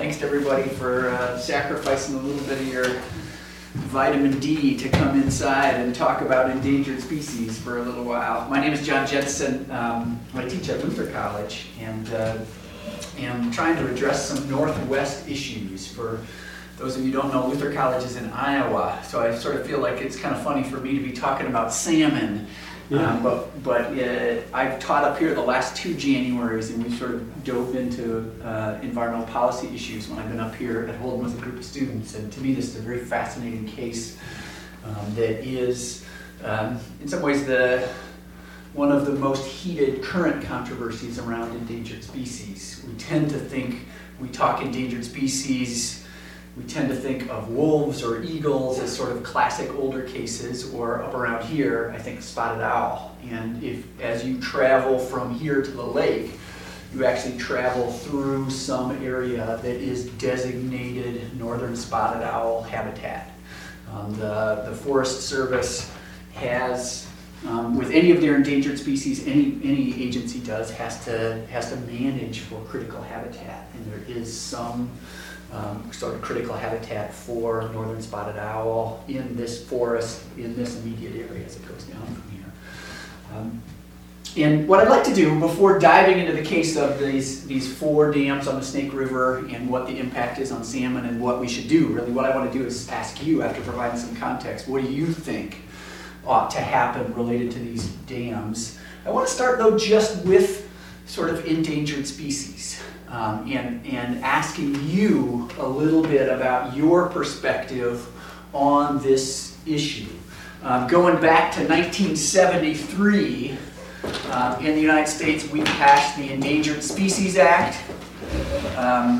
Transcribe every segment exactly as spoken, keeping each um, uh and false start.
Thanks to everybody for uh, sacrificing a little bit of your vitamin D to come inside and talk about endangered species for a little while. My name is John Jensen. Um, I teach at Luther College and uh, am trying to address some Northwest issues. For those of you who don't know, Luther College is in Iowa, so I sort of feel like it's kind of funny for me to be talking about salmon. Yeah. Um, but but uh, I've taught up here the last two Januaries, and we've sort of dove into uh, environmental policy issues when I've been up here at Holden with a group of students. And to me, this is a very fascinating case um, that is, um, in some ways, the one of the most heated current controversies around endangered species. We tend to think, we talk endangered species, we tend to think of wolves or eagles as sort of classic older cases, or up around here, I think spotted owl. And if, as you travel from here to the lake, you actually travel through some area that is designated northern spotted owl habitat. Um, the, the Forest Service has, um, with any of their endangered species, any any agency does, has to has to manage for critical habitat, and there is some Um, sort of critical habitat for northern spotted owl in this forest, in this immediate area as it goes down from here. Um, and what I'd like to do before diving into the case of these, these four dams on the Snake River and what the impact is on salmon and what we should do, really what I want to do is ask you, after providing some context, what do you think ought to happen related to these dams? I want to start though just with sort of endangered species. Um, and, and asking you a little bit about your perspective on this issue. Um, going back to nineteen seventy-three, uh, in the United States, we passed the Endangered Species Act um,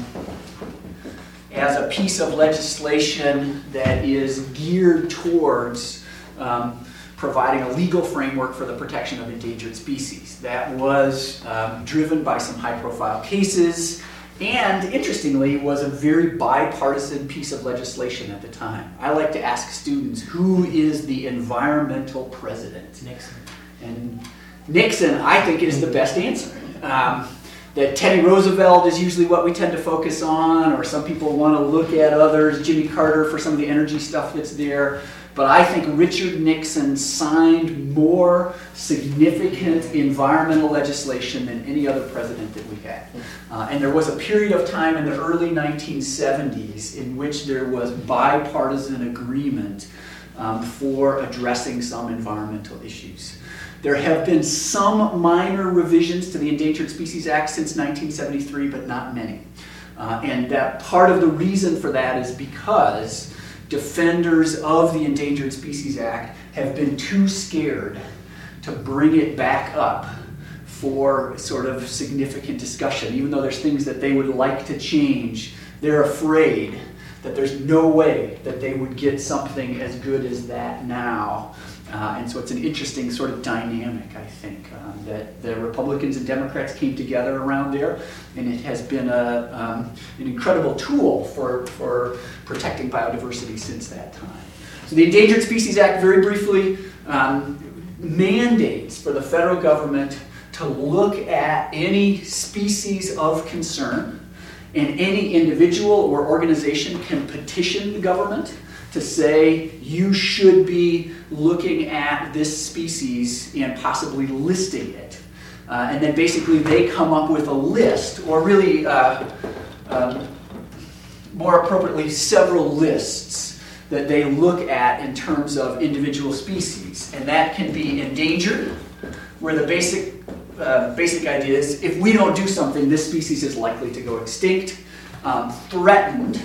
as a piece of legislation that is geared towards um, providing a legal framework for the protection of endangered species. That was um, driven by some high-profile cases, and interestingly, was a very bipartisan piece of legislation at the time. I like to ask students, who is the environmental president? Nixon. And Nixon, I think, is the best answer. Um, that Teddy Roosevelt is usually what we tend to focus on, or some people want to look at others, Jimmy Carter for some of the energy stuff that's there. But I think Richard Nixon signed more significant environmental legislation than any other president that we've had. Uh, and there was a period of time in the early nineteen seventies in which there was bipartisan agreement um, for addressing some environmental issues. There have been some minor revisions to the Endangered Species Act since nineteen seventy-three, but not many. Uh, and that part of the reason for that is because defenders of the Endangered Species Act have been too scared to bring it back up for sort of significant discussion. Even though there's things that they would like to change, they're afraid that there's no way that they would get something as good as that now. Uh, and so it's an interesting sort of dynamic, I think, um, that the Republicans and Democrats came together around there, and it has been a, um, an incredible tool for, for protecting biodiversity since that time. So the Endangered Species Act, very briefly, um, mandates for the federal government to look at any species of concern, and any individual or organization can petition the government to say, you should be looking at this species and possibly listing it. Uh, and then basically they come up with a list, or really, uh, um, more appropriately, several lists that they look at in terms of individual species. And that can be endangered, where the basic, uh, basic idea is, if we don't do something, this species is likely to go extinct. Um, threatened,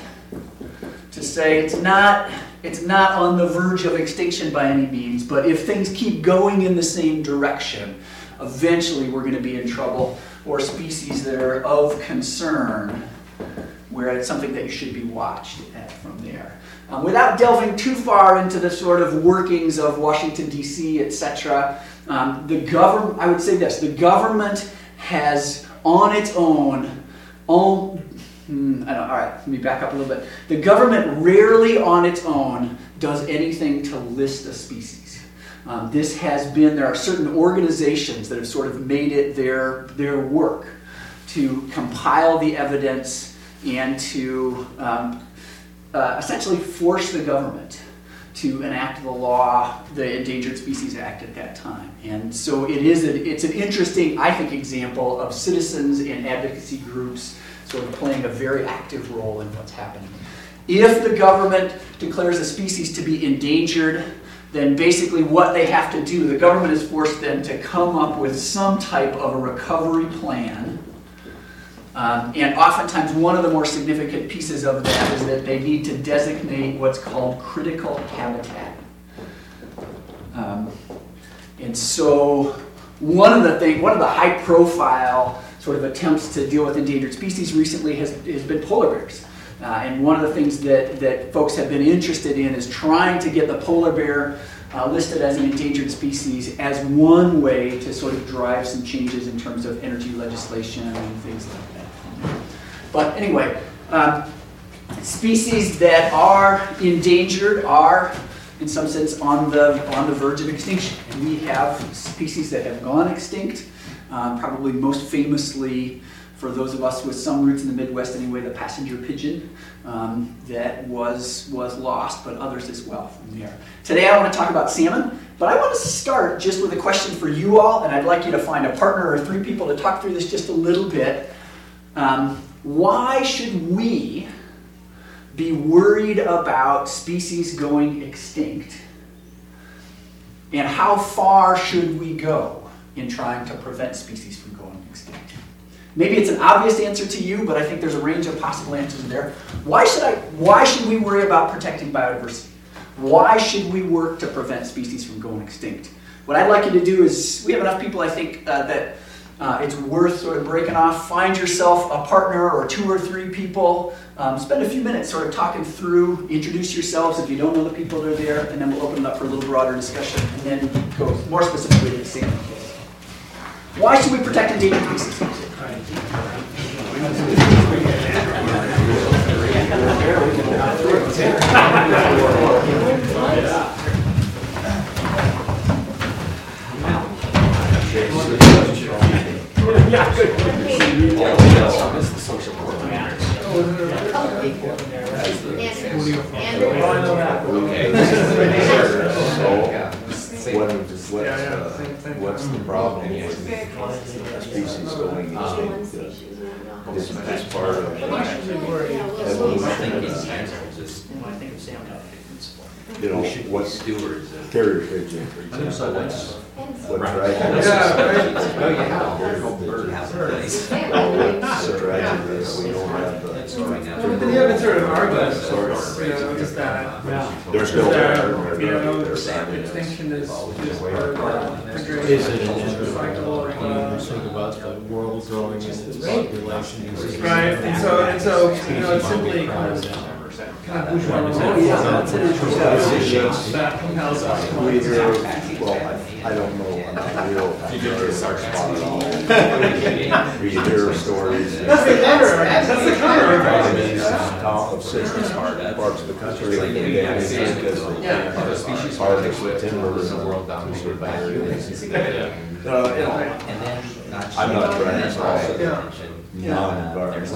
to say it's not, it's not on the verge of extinction by any means, but if things keep going in the same direction, eventually we're going to be in trouble. Or species that are of concern, where it's something that you should be watched at from there. Um, without delving too far into the sort of workings of Washington, D C, et cetera, um, the government, I would say this, the government has on its own, on, Hmm, I don't, all right, let me back up a little bit. The government rarely on its own does anything to list a species. Um, this has been, there are certain organizations that have sort of made it their, their work to compile the evidence and to um, uh, essentially force the government to enact the law, the Endangered Species Act at that time. And so it is a, it's an interesting, I think, example of citizens and advocacy groups sort of playing a very active role in what's happening. If the government declares a species to be endangered, then basically what they have to do, the government is forced then to come up with some type of a recovery plan. Um, and oftentimes one of the more significant pieces of that is that they need to designate what's called critical habitat. Um, and so one of the thing, one of the high profile sort of attempts to deal with endangered species recently has, has been polar bears. Uh, and one of the things that, that folks have been interested in is trying to get the polar bear uh, listed as an endangered species as one way to sort of drive some changes in terms of energy legislation and things like that. But anyway, um, species that are endangered are, in some sense, on the on the verge of extinction. And we have species that have gone extinct, um, probably most famously, for those of us with some roots in the Midwest anyway, the passenger pigeon um, that was, was lost, but others as well from there. Today I want to talk about salmon, but I want to start just with a question for you all, and I'd like you to find a partner or three people to talk through this just a little bit. Um, why should we be worried about species going extinct? And how far should we go in trying to prevent species from going extinct? Maybe it's an obvious answer to you, but I think there's a range of possible answers there. Why should I, why should we worry about protecting biodiversity? Why should we work to prevent species from going extinct? What I'd like you to do is, we have enough people, I think, uh, that uh, it's worth sort of breaking off. Find yourself a partner or two or three people. Um, spend a few minutes sort of talking through, introduce yourselves if you don't know the people that are there, and then we'll open it up for a little broader discussion, and then go more specifically to the salmon case. Why should we protect endangered species? Yeah, good. What, what's, uh, what's the problem with species going extinct? This is part of you know, what stewards, carrier pigeon, for example, what's, what dragon is. The dragon is, we don't have the. But you haven't sort of argued, you know, just that. They're still there. You know, extinction is, is part of the Is it inevitable when you think about the world growing and its population? right, and so, and so, you know, it's simply kind of, kind of bourgeois. Oh, yeah, that's an interesting. That compels us to We want hear, to. well, I, I don't know, I'm not real. You do your spot at all. We hear stories. That's the counter, that's the counter. Of certain parts of the country, and they have because they can't harvest the timber in the world down to survive. No, you know, I'm not trying to solve non-environmental.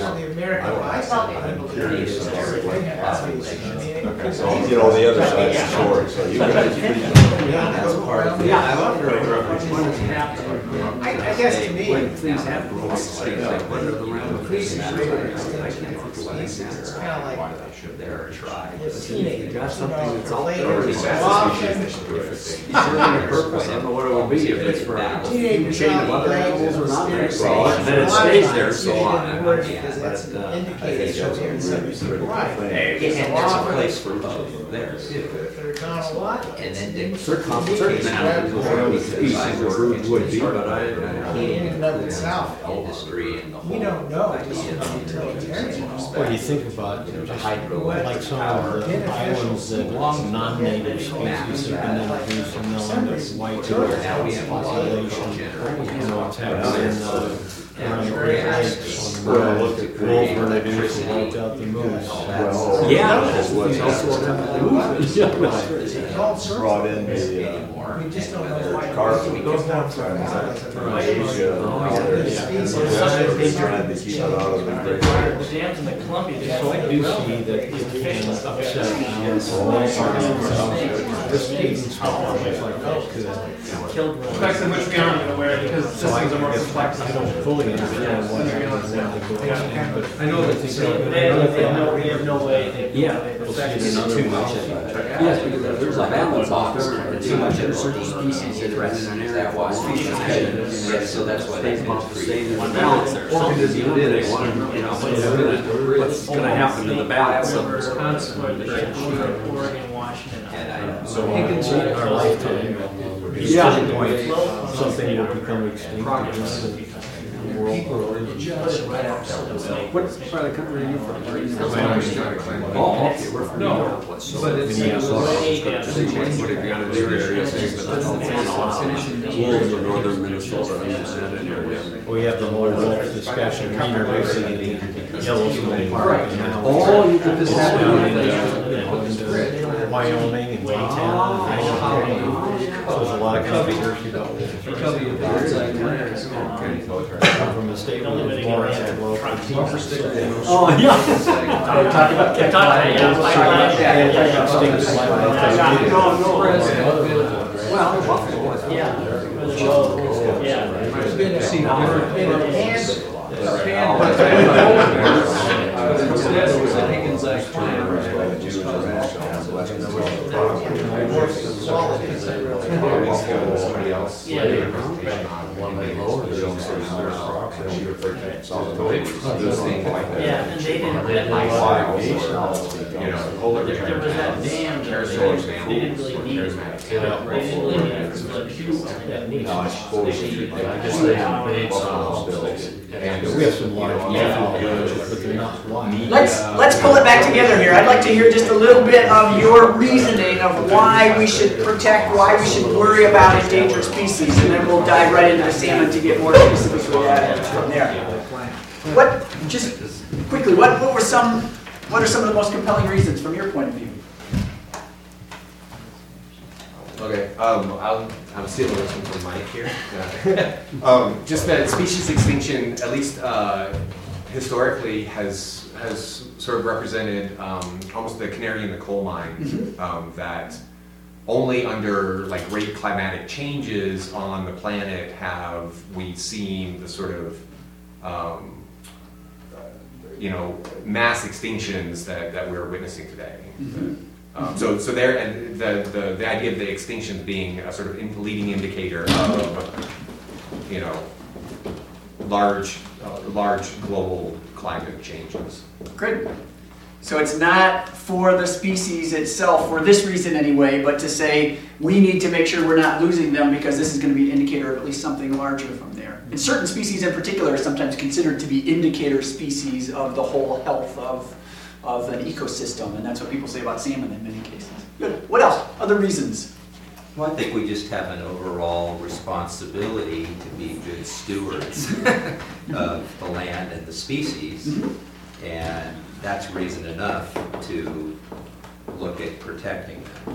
I'm curious about what, so, you know, the other side's the story, so you guys, that's part of it. Yeah, I wonder I, I guess to me, when things happen. increases rate of species, it's kind of like if teenagers, got something you know, that's all play there. with It's often, serving a purpose. I don't know what it would be if it's for a teenagers chain of out other there animals or not. experiencing Well, a then it lot of stays times there, so you on. shouldn't worry because that's But, uh, an indicator that they're in some right. Hey, It's And a there's a lot of place for both there too. they're gone a lot. And then Dick. Certain certain animals, species of root would be, but I, I In and of itself, Industry and the whole. we don't know until idea utilitarian. What do you think about, you know, just Hydroelectric like some power. of the islands that non-native species have been introduced and now under white Now we have a lot of population, generators. you know, what's happening in uh, around the Great Lakes on Well, the look at the- wolf reduced and wiped out the moose. Well, Yeah. That's what's brought in the uh, We just don't know why. carbon from Asia and all this. They're trying to keep it out of the great The dams in the Columbia. So I do see that it can upset down small parts of this cadence like that could Killed. Effects of which we aren't even aware because So I systems are more guess complex. I don't fully understand what happens when they go in, but I know that they say, they have, they have no, we have no way. they- Yeah. they we'll see affect it it. another Too much way. of it. Yes, because there's a balance off there. Too much of certain species that are in an area That was species. Yeah, so that's why they can create One balance there. So, Organism you know, did they it. want to, you know, what's gonna, what's gonna happen to the balance of this? Wisconsin, Oregon, Washington. And I know. So in our lifetime, at a Yeah. certain point, something will become extinct. The world. What part of the country are you from? Oh, okay, we're from New No, York. but it's. Minneapolis. way down. What have you got to do there? Wolves of northern Minnesota and that area. We have the whole wolf discussion, introducing the Yellowstone Park. and now Oh, you did this it's happen. down into, you know, into Wyoming and Montana and Idaho. So there's a lot of controversy about wolves. From the state of Florida, well, Oh, yeah. Talk about Talk about it, yeah. Well, buffalo. Yeah. Somebody else. Yeah. One way lower, they don't say there's rocks, and we refer to it. So those things like that. Yeah, and they didn't, that Like like, files or, you know, polar there there was that dam, there, they didn't really need it. They didn't really need it, because the people that need it. No, I suppose you could, I guess they have buffalo bills. And we have some large buffalo, but they're not wide. Let's, let's pull it back together here. I'd like to hear just a little bit of your reasoning of why we should protect, why we should worry about endangered species, and then we'll dive right into the salmon to get more specific with that from there. What, just quickly, what, what were some, what are some of the most compelling reasons from your point of view? Okay, um, I'll, I'm stealing this one from Mike here. Yeah. um, just that species extinction, at least uh, historically, has has sort of represented um, almost the canary in the coal mine. Mm-hmm. um, that only under like great climatic changes on the planet have we seen the sort of um, you know mass extinctions that, that we're witnessing today. Mm-hmm. Um, so, so there, and the, the the idea of the extinctions being a sort of in, leading indicator of, you know, large, uh, large global climate changes. Great. So it's not for the species itself, for this reason anyway, but to say we need to make sure we're not losing them because this is going to be an indicator of at least something larger from there. And certain species in particular are sometimes considered to be indicator species of the whole health of of an ecosystem, and that's what people say about salmon in many cases. Good. What else? Other reasons? Well, I think we just have an overall responsibility to be good stewards of the land and the species, Mm-hmm. and that's reason enough to look at protecting them.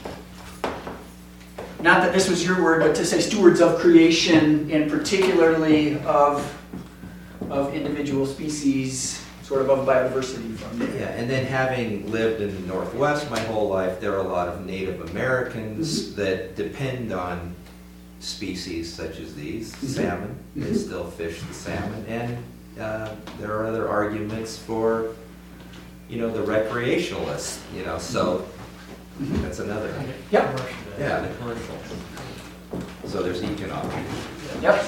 Not that this was your word, but to say stewards of creation, and particularly of, of individual species, sort of of biodiversity from there. Yeah, and then having lived in the Northwest my whole life, there are a lot of Native Americans Mm-hmm. that depend on species such as these, Mm-hmm. salmon. They Mhm. still fish the salmon, and uh, there are other arguments for, you know, the recreationalists, you know, so Mhm. that's another. Yep. Yeah, the commercial. So there's economic. Yep.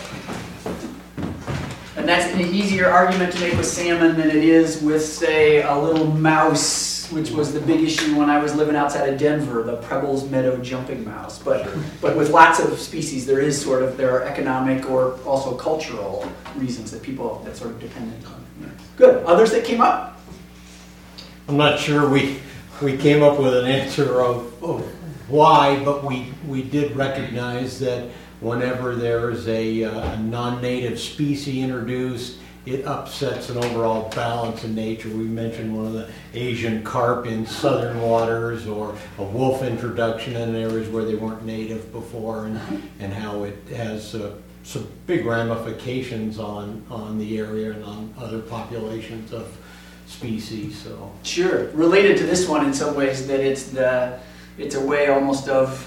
And that's an easier argument to make with salmon than it is with, say, a little mouse, which was the big issue when I was living outside of Denver, the Preble's Meadow jumping mouse. But, but with lots of species, there is sort of, there are economic or also cultural reasons that people, that sort of dependent on. Good. Others that came up? I'm not sure we, we came up with an answer of, of why, but we, we did recognize that whenever there's a, uh, a non-native species introduced it upsets an overall balance in nature. We mentioned one of the Asian carp in southern waters, or a wolf introduction in areas where they weren't native before, and, and how it has uh, some big ramifications on, on the area and on other populations of species. So Sure. Related to this one in some ways, that it's the it's a way almost of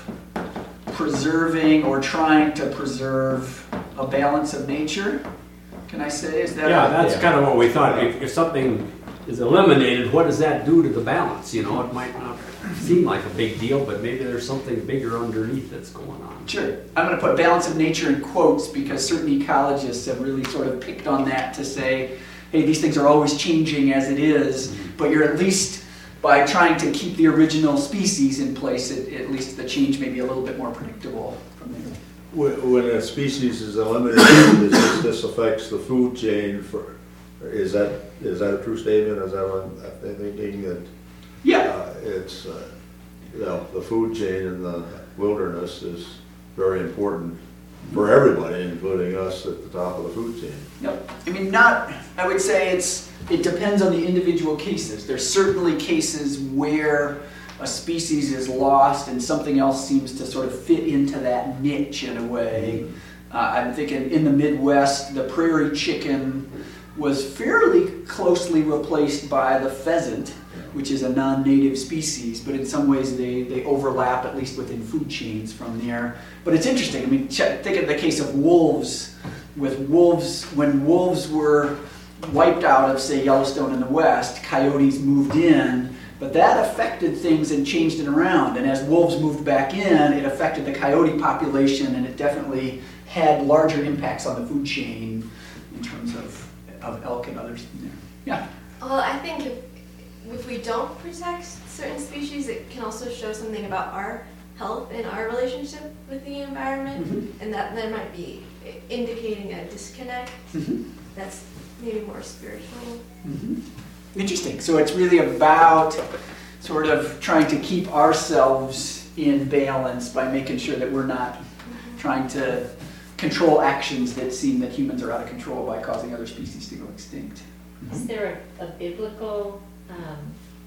preserving or trying to preserve a balance of nature. Can I say? Is that Yeah, a- that's Yeah. kind of what we thought. If, if something is eliminated, what does that do to the balance? You know, it might not seem like a big deal, but maybe there's something bigger underneath that's going on. Sure. I'm going to put balance of nature in quotes because certain ecologists have really sort of picked on that to say, hey, these things are always changing as it is, but you're at least, by trying to keep the original species in place, it, at least the change may be a little bit more predictable from there. When, when a species is eliminated, this, this affects the food chain for, is that, is that a true statement? Is that what I'm thinking, that Yeah. uh, it's, uh, you know, the food chain in the wilderness is very important for everybody, including us at the top of the food chain. Yep. I mean, not, I would say it's, it depends on the individual cases. There's certainly cases where a species is lost and something else seems to sort of fit into that niche in a way. Uh, I'm thinking in the Midwest, the prairie chicken was fairly closely replaced by the pheasant, which is a non-native species, but in some ways they, they overlap, at least within food chains from there. But it's interesting. I mean, check, think of the case of wolves. With wolves, when wolves were wiped out of, say, Yellowstone in the West, coyotes moved in, but that affected things and changed it around. And as wolves moved back in, it affected the coyote population, and it definitely had larger impacts on the food chain in terms of, of elk and others in there. Yeah. Well, I think if, if we don't protect certain species, it can also show something about our health and our relationship with the environment, Mm-hmm. and that there might be indicating a disconnect Mm-hmm. that's maybe more spiritual. Mm-hmm. Interesting. So it's really about sort of trying to keep ourselves in balance by making sure that we're not Mm-hmm. trying to control actions that seem that humans are out of control by causing other species to go extinct. Is there a, a biblical, um,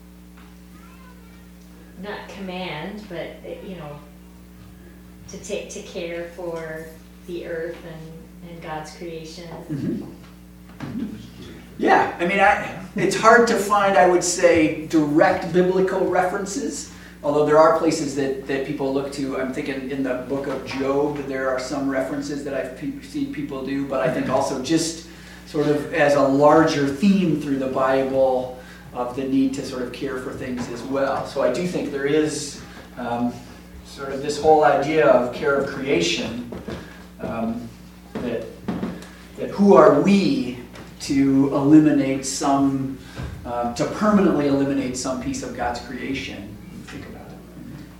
not command, but, uh, you know, to take to care for the earth and, and God's creation? Mm-hmm. Yeah, I mean, I, it's hard to find, I would say, direct biblical references, although there are places that, that people look to. I'm thinking in the book of Job, there are some references that I've pe- seen people do, but I think also just sort of as a larger theme through the Bible of the need to sort of care for things as well. So I do think there is um, sort of this whole idea of care of creation, um, that, that who are we to eliminate some, uh, to permanently eliminate some piece of God's creation. Think about it.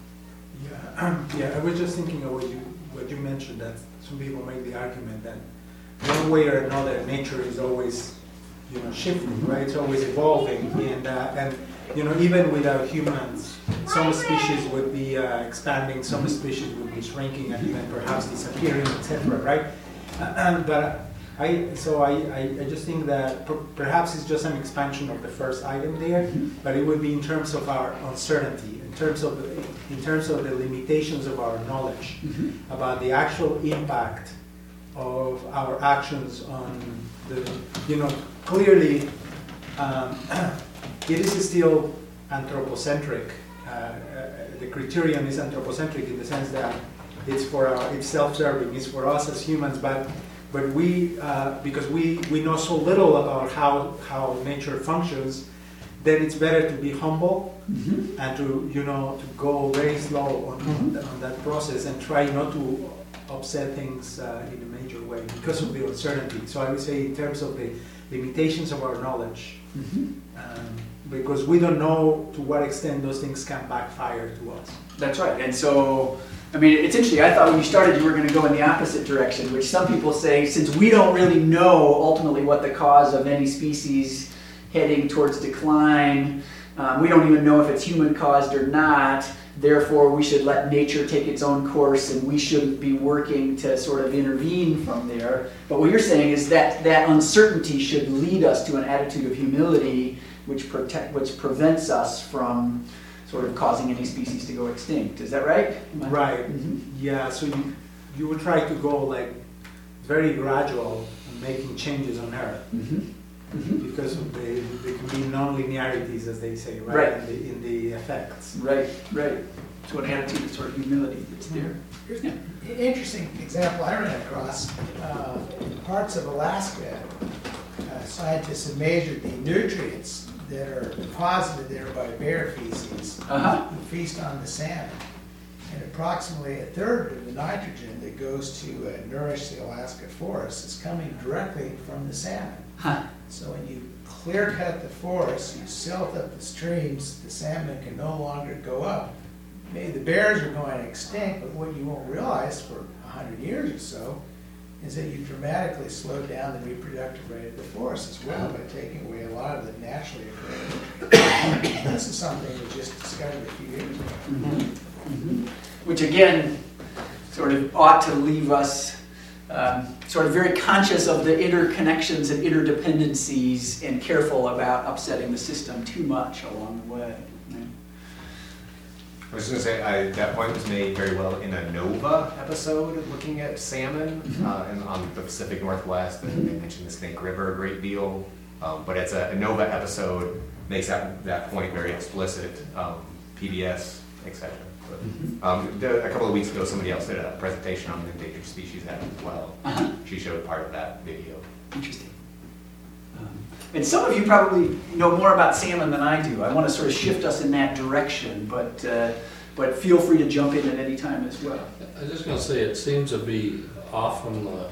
Yeah, yeah. I was just thinking of what you what you mentioned, that some people make the argument that one way or another nature is always, you know, shifting, right? It's always evolving, and uh, and you know, even without humans, some species would be uh, expanding, some species would be shrinking, and even perhaps disappearing, et cetera. Right? Uh, but I so I, I, I just think that per perhaps it's just an expansion of the first item there, but it would be in terms of our uncertainty, in terms of the, in terms of the limitations of our knowledge Mm-hmm. about the actual impact of our actions on the, you know, clearly um, it is still anthropocentric. Uh, uh, the criterion is anthropocentric in the sense that it's for our, it's self-serving, it's for us as humans, but but we, uh, because we, we know so little about how, how nature functions, then it's better to be humble Mm-hmm. and to, you know, to go very slow on, Mm-hmm. on, on that process and try not to upset things uh, in a major way because of the uncertainty. So I would say in terms of the limitations of our knowledge, Mm-hmm. um, because we don't know to what extent those things can backfire to us. That's right. And so, I mean, it's interesting. I thought when you started you were going to go in the opposite direction, which some people say, since we don't really know ultimately what the cause of any species heading towards decline, Um, we don't even know if it's human caused or not. Therefore, we should let nature take its own course, and we shouldn't be working to sort of intervene from there. But what you're saying is that that uncertainty should lead us to an attitude of humility, which protect, which prevents us from sort of causing any species to go extinct. Is that right? Right. Mm-hmm. Yeah. So you you would try to go like very gradual in making changes on Earth. Mm-hmm. Mm-hmm. Because of the, there can be non-linearities, as they say, right, Right. In, the, in the effects. Right, right. So an attitude of sort of humility that's there. Here's an interesting example I ran across. Uh, in parts of Alaska, uh, scientists have measured the nutrients that are deposited there by bear feces Uh-huh. who feast on the salmon. And approximately a third of the nitrogen that goes to uh, nourish the Alaska forest is coming directly from the salmon. Huh. So when you clear cut the forest, you silt up the streams, the salmon can no longer go up. Maybe the bears are going extinct, but what you won't realize for a hundred years or so is that you dramatically slowed down the reproductive rate of the forest as well by taking away a lot of the naturally occurring. This is something we just discovered a few years ago. Mm-hmm. Mm-hmm. Which again, sort of ought to leave us um, sort of very conscious of the interconnections and interdependencies and careful about upsetting the system too much along the way. Right? I was going to say, I, that point was made very well in a NOVA episode looking at salmon Mm-hmm. uh, and on the Pacific Northwest, and they mentioned the Snake River a great deal. Um, but it's a, a NOVA episode makes that, that point very explicit, um, P B S, et cetera. But, um, the, a couple of weeks ago, somebody else did a presentation on the Endangered Species Act as well. Uh-huh. She showed part of that video. Interesting. Um, and some of you probably know more about salmon than I do. I want to sort of shift us in that direction, but uh, but feel free to jump in at any time as well. I was just going to say, it seems to be often the,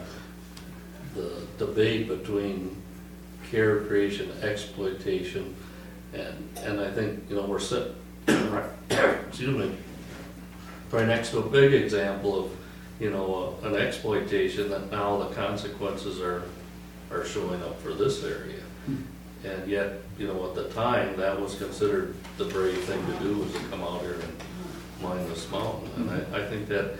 the debate between care, creation, exploitation, and and I think, you know, we're sitting right, excuse me, right next to a big example of, you know, uh, an exploitation that now the consequences are are showing up for this area. And yet, you know, at the time, that was considered the brave thing to do, was to come out here and mine this mountain. And I, I think that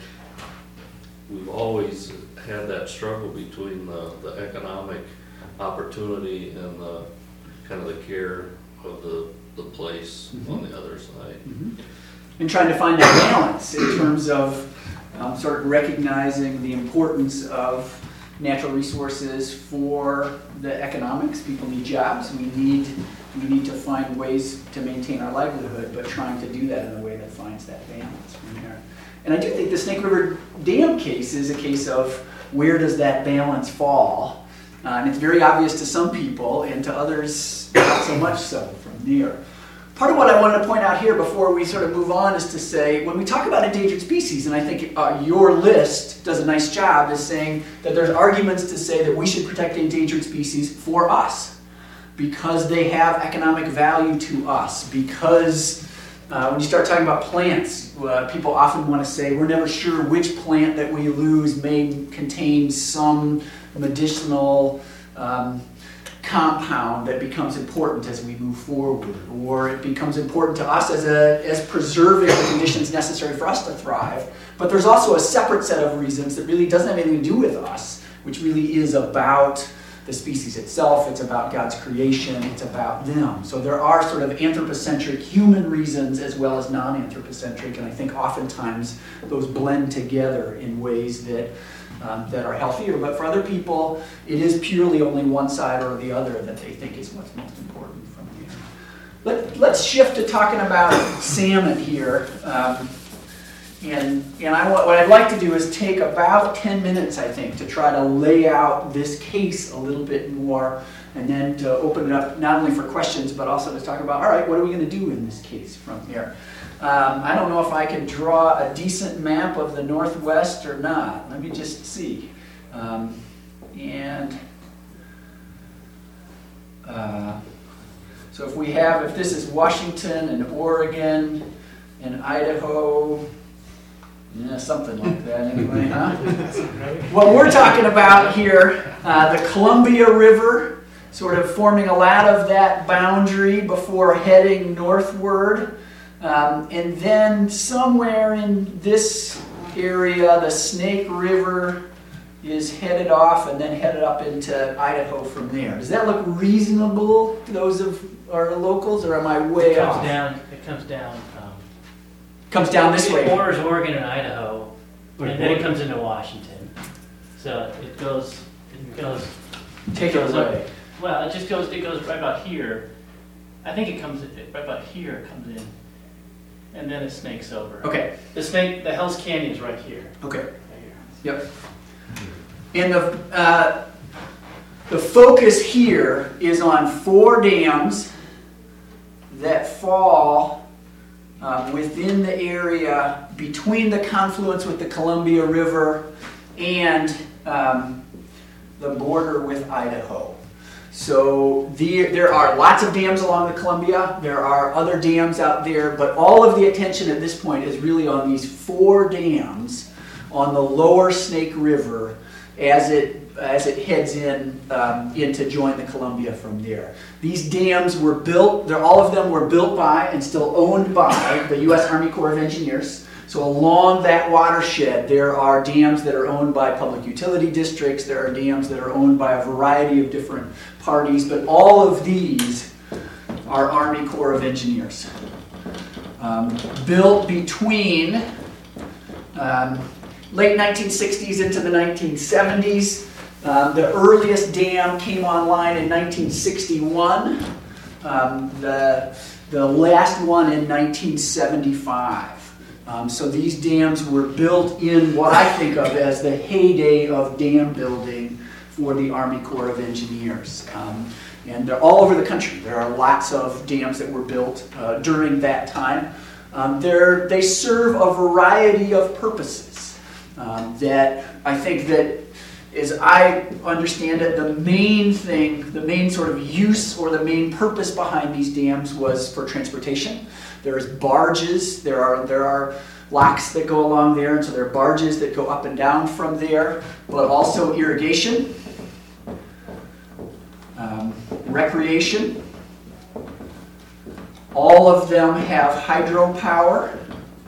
we've always had that struggle between the, the economic opportunity and the kind of the care of the, the place mm-hmm. on the other side. Mm-hmm. And trying to find that balance in terms of um, sort of recognizing the importance of natural resources for the economics. People need jobs. We need we need to find ways to maintain our livelihood, but trying to do that in a way that finds that balance from there. And I do think the Snake River Dam case is a case of where does that balance fall? Uh, and it's very obvious to some people, and to others not so much so from there. Part of what I wanted to point out here before we sort of move on is to say, when we talk about endangered species, and I think uh, your list does a nice job, is saying that there's arguments to say that we should protect endangered species for us, because they have economic value to us, because uh, when you start talking about plants, uh, people often want to say, we're never sure which plant that we lose may contain some medicinal um, compound that becomes important as we move forward, or it becomes important to us as a as preserving the conditions necessary for us to thrive. But there's also a separate set of reasons that really doesn't have anything to do with us, which really is about the species itself. It's about God's creation. It's about them. So there are sort of anthropocentric human reasons as well as non-anthropocentric, and I think oftentimes those blend together in ways that Um, that are healthier, but for other people, it is purely only one side or the other that they think is what's most important from here. Let, let's shift to talking about salmon here. Um, and and I, what I'd like to do is take about ten minutes, I think, to try to lay out this case a little bit more, and then to open it up not only for questions, but also to talk about, all right, what are we going to do in this case from here? Um, I don't know if I can draw a decent map of the Northwest or not. Let me just see. Um, and uh, so if we have, if this is Washington and Oregon and Idaho, yeah, something like that anyway, huh? What we're talking about here, uh, the Columbia River sort of forming a lot of that boundary before heading northward. Um, and then somewhere in this area, the Snake River is headed off and then headed up into Idaho from there. Does that look reasonable to those of our locals, or am I way It comes off? down, it comes down. um, Comes down this way. It borders Oregon and Idaho, Wait, and then it Oregon? comes into Washington. So it goes, it goes. Take it goes up- away. Well, it just goes, it goes right about here. I think it comes, right about here it comes in, and then it snakes over. Okay. The snake, the Hell's Canyon is right here. Okay. Right here. Yep. And the, uh, the focus here is on four dams that fall um, within the area between the confluence with the Columbia River and um, the border with Idaho. So the, there are lots of dams along the Columbia. There are other dams out there, but all of the attention at this point is really on these four dams on the lower Snake River as it as it heads in um, in to join the Columbia from there. These dams were built, they're, all of them were built by and still owned by the U S Army Corps of Engineers. So along that watershed, there are dams that are owned by public utility districts, there are dams that are owned by a variety of different parties, but all of these are Army Corps of Engineers. Um, built between um, late nineteen sixties into the nineteen seventies. Um, the earliest dam came online in nineteen sixty-one. Um, the, the last one in nineteen seventy-five. Um, so these dams were built in what I think of as the heyday of dam building for the Army Corps of Engineers. Um, and they're all over the country. There are lots of dams that were built uh, during that time. Um, they're, they serve a variety of purposes um, that I think that, as I understand it, the main thing, the main sort of use or the main purpose behind these dams was for transportation. There's barges, there are, there are locks that go along there, and so there are barges that go up and down from there, but also irrigation, um, recreation. All of them have hydropower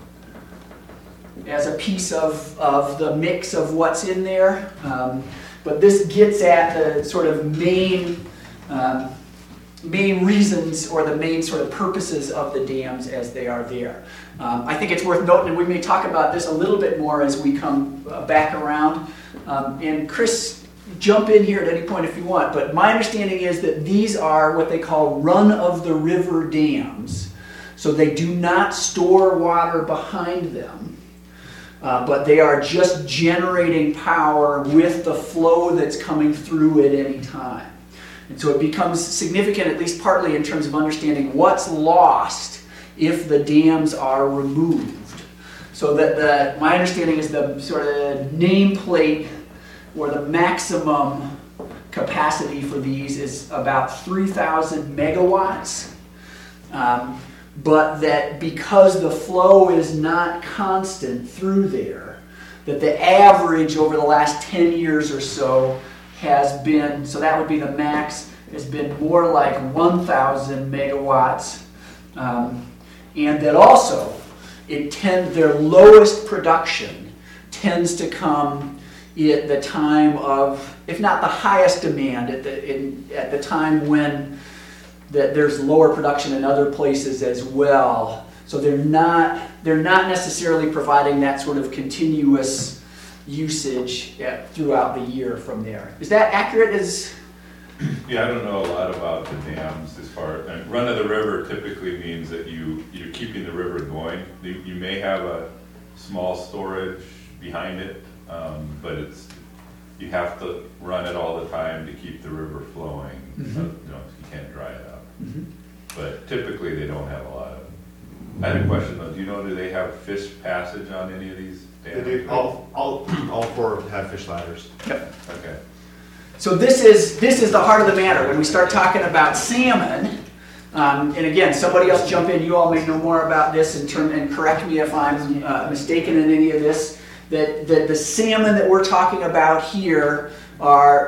as a piece of, of the mix of what's in there. Um, but this gets at the sort of main, um, main reasons or the main sort of purposes of the dams as they are there. Um, I think it's worth noting, and we may talk about this a little bit more as we come uh, back around. Um, and Chris, jump in here at any point if you want, but my understanding is that these are what they call run-of-the-river dams. So they do not store water behind them. Uh, but they are just generating power with the flow that's coming through at any time. And so it becomes significant, at least partly in terms of understanding what's lost if the dams are removed. So that the, my understanding is the sort of nameplate or the maximum capacity for these is about three thousand megawatts. Um, but that because the flow is not constant through there, that the average over the last ten years or so has been, so that would be the max, has been more like one thousand megawatts. Um, and that also, it tend, their lowest production tends to come at the time of, if not the highest demand, at the, in, at the time when that there's lower production in other places as well. So they're not, they're not necessarily providing that sort of continuous usage at, throughout the year from there. Is that accurate? As Yeah, I don't know a lot about the dams as far, and run of the river typically means that you, you're keeping the river going. You, you may have a small storage behind it, um, but it's, you have to run it all the time to keep the river flowing. Mm-hmm. So, you know, you can't dry it up. Mm-hmm. But typically they don't have a lot of. I had a question though. Do you know, do they have fish passage on any of these dams? They do. All, all, all four have fish ladders. Yep. Okay. So this is this is the heart of the matter when we start talking about salmon. Um, and again, somebody else jump in. You all may know more about this in term, and correct me if I'm uh, mistaken in any of this. That, that the salmon that we're talking about here are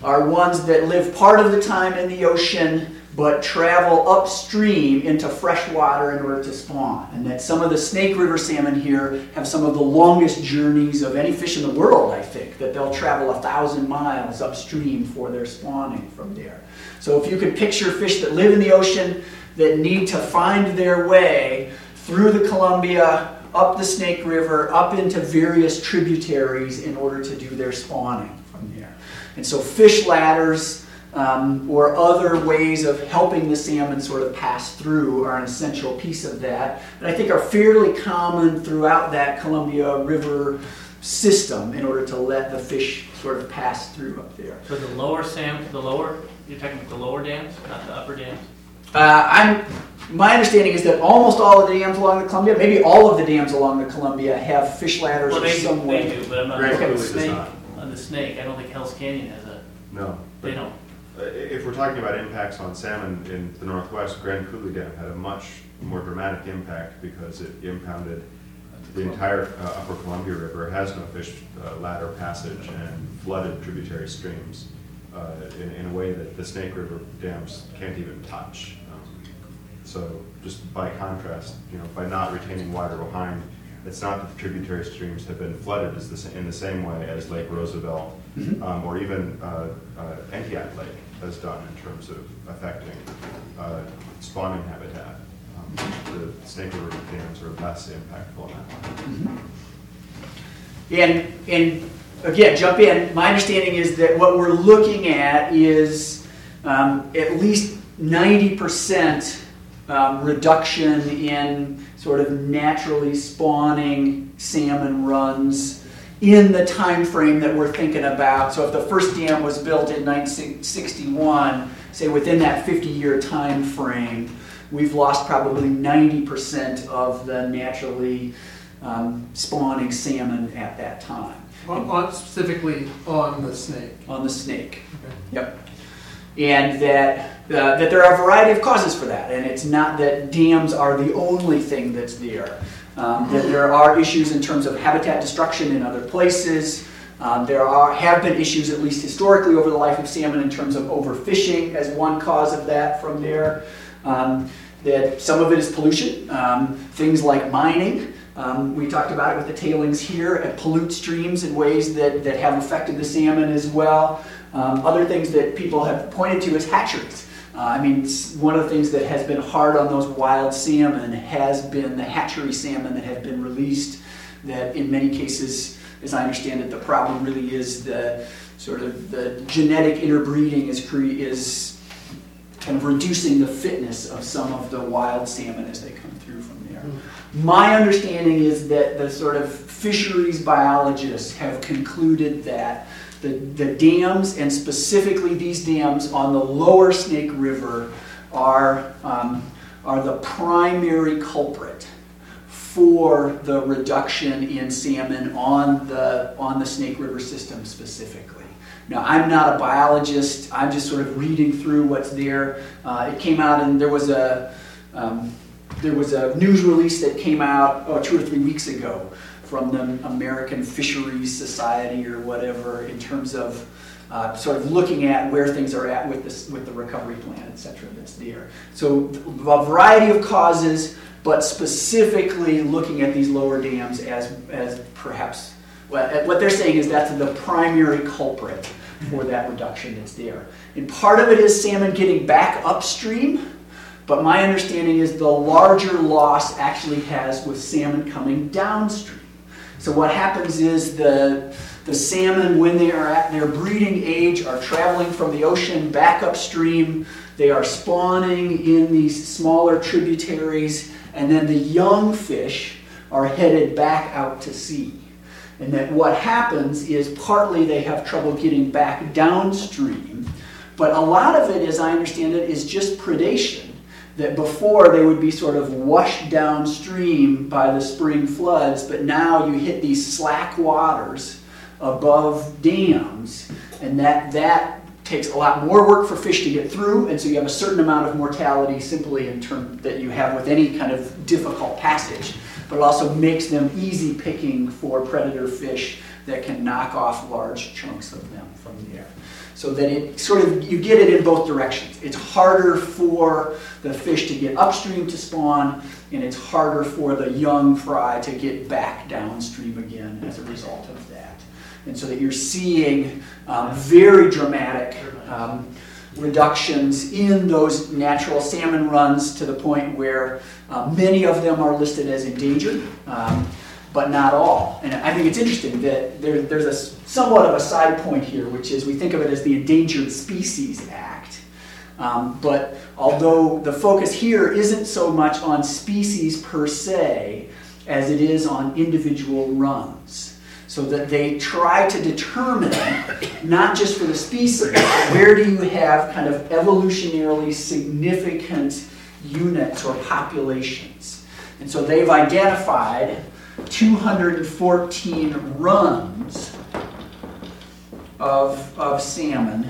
are ones that live part of the time in the ocean but travel upstream into fresh water in order to spawn. And that some of the Snake River salmon here have some of the longest journeys of any fish in the world, I think, that they'll travel a thousand miles upstream for their spawning from there. So if you could picture fish that live in the ocean that need to find their way through the Columbia, up the Snake River, up into various tributaries in order to do their spawning from there. And so fish ladders, Um, or other ways of helping the salmon sort of pass through are an essential piece of that. And I think are fairly common throughout that Columbia River system in order to let the fish sort of pass through up there. So the lower Sam, the lower, you're talking about the lower dams, not the upper dams? Uh, I'm, my understanding is that almost all of the dams along the Columbia, maybe all of the dams along the Columbia have fish ladders Well, of they do, some they way. do, but I'm not. Okay. On the snake, on the snake, I don't think Hell's Canyon has a, No. they don't. Uh, If we're talking about impacts on salmon in the Northwest, Grand Coulee Dam had a much more dramatic impact because it impounded the entire uh, upper Columbia River, has no fish uh, ladder passage, and flooded tributary streams uh, in, in a way that the Snake River dams can't even touch. Um, so just by contrast, you know, by not retaining water behind, it's not that the tributary streams have been flooded as the, in the same way as Lake Roosevelt, mm-hmm. um, or even uh, uh, Entiat Lake has done in terms of affecting uh, spawning habitat. Um, the Snake River dams are less impactful in that way. Mm-hmm. And, and again, jump in. My understanding is that what we're looking at is um, at least ninety percent um, reduction in sort of naturally spawning salmon runs in the time frame that we're thinking about. So if the first dam was built in nineteen sixty-one, say within that fifty-year time frame, we've lost probably ninety percent of the naturally um, spawning salmon at that time. On, on specifically on the snake. On the snake. Okay. Yep. And that uh, that there are a variety of causes for that, and it's not that dams are the only thing that's there. Um, that there are issues in terms of habitat destruction in other places. Um, there are have been issues, at least historically, over the life of salmon in terms of overfishing as one cause of that from there. Um, that some of it is pollution, um, things like mining. Um, we talked about it with the tailings here, and pollute streams in ways that, that have affected the salmon as well. Um, other things that people have pointed to as hatcheries. Uh, I mean, one of the things that has been hard on those wild salmon has been the hatchery salmon that have been released, that in many cases, as I understand it, the problem really is the sort of the genetic interbreeding is, cre is kind of reducing the fitness of some of the wild salmon as they come through from there. Mm-hmm. My understanding is that the sort of fisheries biologists have concluded that The, the dams, and specifically these dams on the lower Snake River, are, um, are the primary culprit for the reduction in salmon on the, on the Snake River system specifically. Now, I'm not a biologist. I'm just sort of reading through what's there. Uh, it came out, and there was a um, there was a news release that came out oh, two or three weeks ago from the American Fisheries Society or whatever, in terms of uh, sort of looking at where things are at with this, with the recovery plan, et cetera, that's there. So a variety of causes, but specifically looking at these lower dams as, as perhaps, well, what they're saying is that's the primary culprit for that reduction that's there. And part of it is salmon getting back upstream, but my understanding is the larger loss actually has with salmon coming downstream. So what happens is the, the salmon, when they are at their breeding age, are traveling from the ocean back upstream. They are spawning in these smaller tributaries, and then the young fish are headed back out to sea. And that what happens is partly they have trouble getting back downstream, but a lot of it, as I understand it, is just predation. That before they would be sort of washed downstream by the spring floods, but now you hit these slack waters above dams, and that, that takes a lot more work for fish to get through, and so you have a certain amount of mortality simply in terms that you have with any kind of difficult passage, but it also makes them easy picking for predator fish that can knock off large chunks of them from there. so that it sort of, you get it in both directions. It's harder for the fish to get upstream to spawn, and it's harder for the young fry to get back downstream again as a result of that. And so that you're seeing um, very dramatic um, reductions in those natural salmon runs to the point where uh, many of them are listed as endangered, um, but not all. And I think it's interesting that there, there's a somewhat of a side point here, which is we think of it as the Endangered Species Act. Um, but although the focus here isn't so much on species per se as it is on individual runs. So that they try to determine, not just for the species, where do you have kind of evolutionarily significant units or populations. And so they've identified two hundred fourteen runs of, of salmon.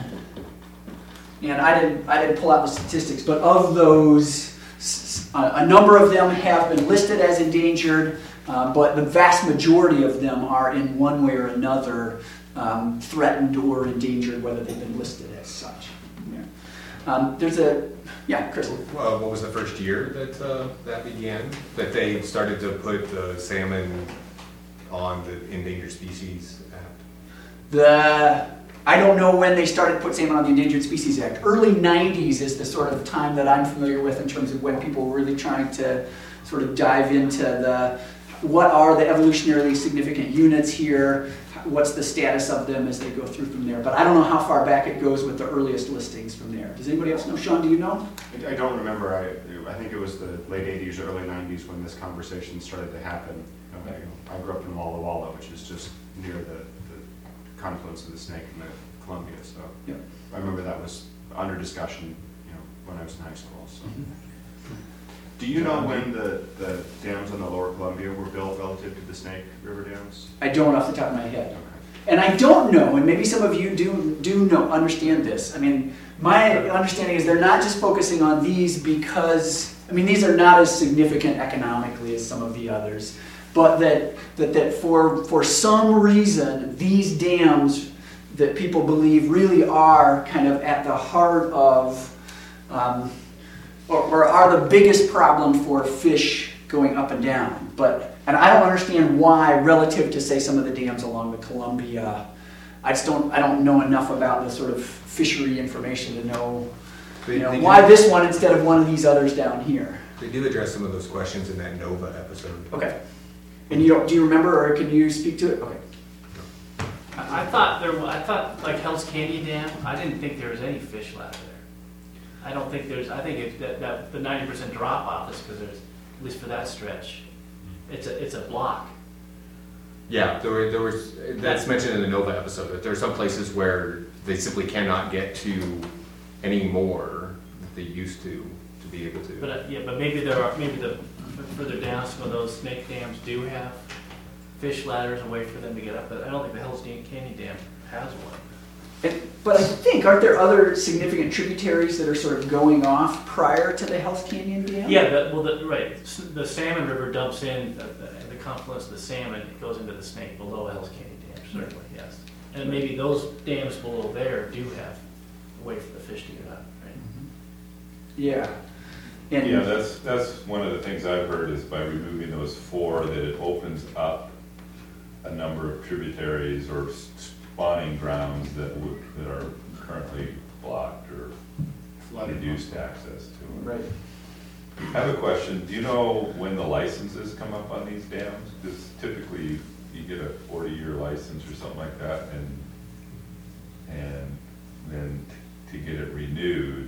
And I didn't, I didn't pull out the statistics, but of those, a number of them have been listed as endangered, uh, but the vast majority of them are in one way or another um, threatened or endangered, whether they've been listed as such. Yeah. Um, there's a, yeah, Chris. Well, what was the first year that uh, that began? That they started to put the salmon on the Endangered Species Act? The, I don't know when they started to put salmon on the Endangered Species Act. Early nineties is the sort of time that I'm familiar with in terms of when people were really trying to sort of dive into the, what are the evolutionarily significant units here, what's the status of them as they go through from there. But I don't know how far back it goes with the earliest listings from there. Does anybody else know? Sean, do you know? I, I don't remember. I, I think it was the late eighties or early nineties when this conversation started to happen. Uh, you know, I grew up in Walla Walla, which is just near the, the confluence of the Snake and the Columbia. So yeah. I remember that was under discussion, you know, when I was in high school. So. Mm-hmm. Do you know when the, the dams on the lower Columbia were built relative to the Snake River dams? I don't off the top of my head. Okay. And I don't know, and maybe some of you do do know understand this. I mean, my understanding is they're not just focusing on these because, I mean, these are not as significant economically as some of the others, but that that, that for, for some reason, these dams that people believe really are kind of at the heart of um, Or, or are the biggest problem for fish going up and down. But, and I don't understand why, relative to, say, some of the dams along the Columbia, I just don't, I don't know enough about the sort of fishery information to know, They, you know they why do, this one instead of one of these others down here. They do address some of those questions in that NOVA episode. Okay. And you don't, do you remember, or can you speak to it? Okay. I, I thought there, wa- I thought like Hell's Canyon Dam, I didn't think there was any fish ladder there. I don't think there's, I think it, that, that the ninety percent drop off is because there's, at least for that stretch, it's a, it's a block. Yeah, there, were, there was, that's mentioned in the NOVA episode, that there are some places where they simply cannot get to any more that they used to, to be able to. But, uh, yeah, but maybe there are, maybe the, further down, some of those snake dams do have fish ladders and way for them to get up, but I don't think the Hell's Canyon Dam has one. And, but I think, aren't there other significant tributaries that are sort of going off prior to the Hell's Canyon Dam? Yeah, the, well, the, right, s- the Salmon River dumps in, the, the, the confluence of the Salmon, it goes into the Snake below Hell's Canyon Dam, certainly, yes. And maybe those dams below there do have a way for the fish to get up, right? Yeah. And Yeah, that's, that's one of the things I've heard is by removing those four, that it opens up a number of tributaries or spawning grounds that would, that are currently blocked or reduced access to them. Right. I have a question. Do you know when the licenses come up on these dams? Because typically you get a forty-year license or something like that, and and then to get it renewed,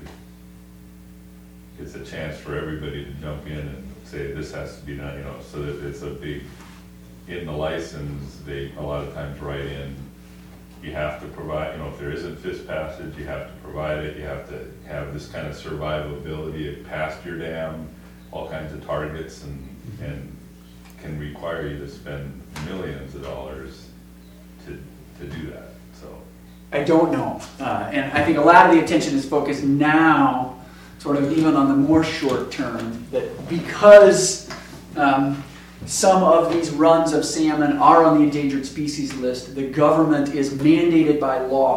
it's a chance for everybody to jump in and say this has to be done, you know, so that it's a big, in the license, they a lot of times write in, you have to provide, you know, if there isn't fish passage, you have to provide it, you have to have this kind of survivability past your dam, all kinds of targets, and, and can require you to spend millions of dollars to, to do that, so. I don't know. Uh, and I think a lot of the attention is focused now, sort of even on the more short term, that because um, some of these runs of salmon are on the endangered species list, the government is mandated by law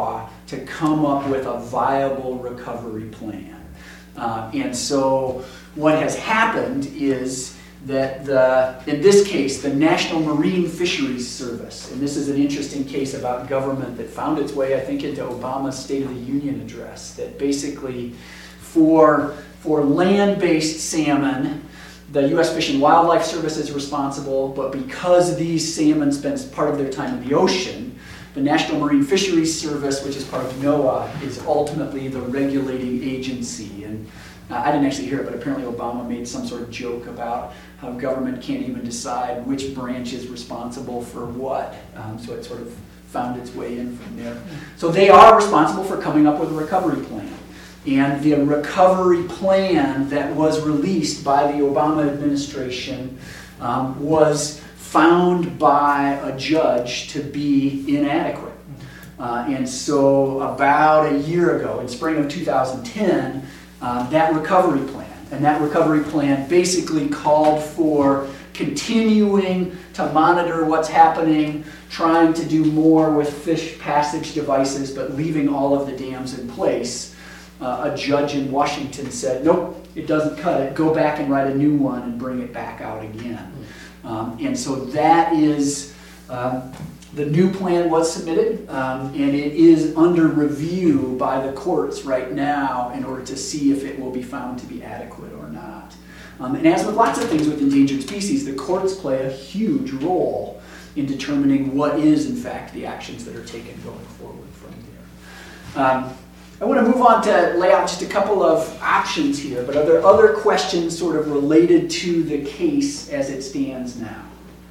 to come up with a viable recovery plan. Uh, and so what has happened is that the, in this case, the National Marine Fisheries Service, and this is an interesting case about government that found its way, I think, into Obama's State of the Union address, that basically for, for land-based salmon, the U S Fish and Wildlife Service is responsible, but because these salmon spend part of their time in the ocean, the National Marine Fisheries Service, which is part of NOAA, is ultimately the regulating agency. And uh, I didn't actually hear it, but apparently Obama made some sort of joke about how government can't even decide which branch is responsible for what. Um, so it sort of found its way in from there. So they are responsible for coming up with a recovery plan. And the recovery plan that was released by the Obama administration um, was found by a judge to be inadequate. Uh, and so about a year ago, in spring of two thousand ten, uh, that recovery plan, and that recovery plan basically called for continuing to monitor what's happening, trying to do more with fish passage devices, but leaving all of the dams in place. Uh, a judge in Washington said, nope, it doesn't cut it. Go back and write a new one and bring it back out again. Um, and so that is, um, the new plan was submitted, um, and it is under review by the courts right now in order to see if it will be found to be adequate or not. Um, and as with lots of things with endangered species, the courts play a huge role in determining what is, in fact, the actions that are taken going forward from there. Um, I want to move on to lay out just a couple of options here, but are there other questions sort of related to the case as it stands now?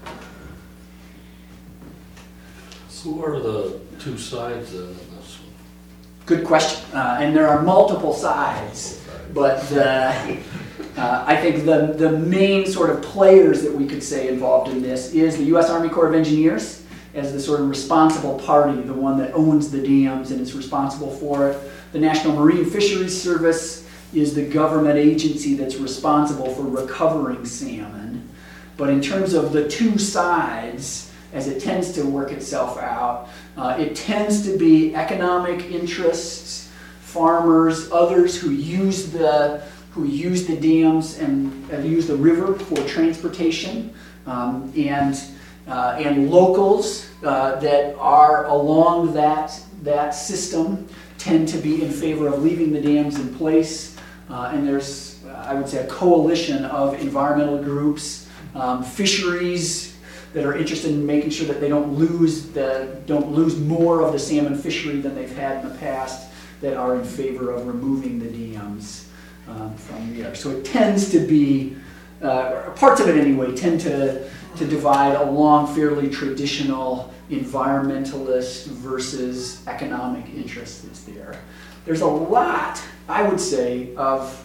So what are the two sides then in this one? Good question. Uh, and there are multiple sides, but the, uh, I think the, the main sort of players that we could say involved in this is the U S Army Corps of Engineers as the sort of responsible party, the one that owns the dams and is responsible for it. The National Marine Fisheries Service is the government agency that's responsible for recovering salmon. But in terms of the two sides, as it tends to work itself out, uh, it tends to be economic interests, farmers, others who use the who use the dams and uh, use the river for transportation, um, and uh, and locals uh, that are along that that system tend to be in favor of leaving the dams in place. Uh, and there's, uh, I would say, a coalition of environmental groups, um, fisheries that are interested in making sure that they don't lose the don't lose more of the salmon fishery than they've had in the past, that are in favor of removing the dams um, from there. So it tends to be, uh, parts of it anyway, tend to, to divide along fairly traditional environmentalist versus economic interests that's there. There's a lot, I would say, of,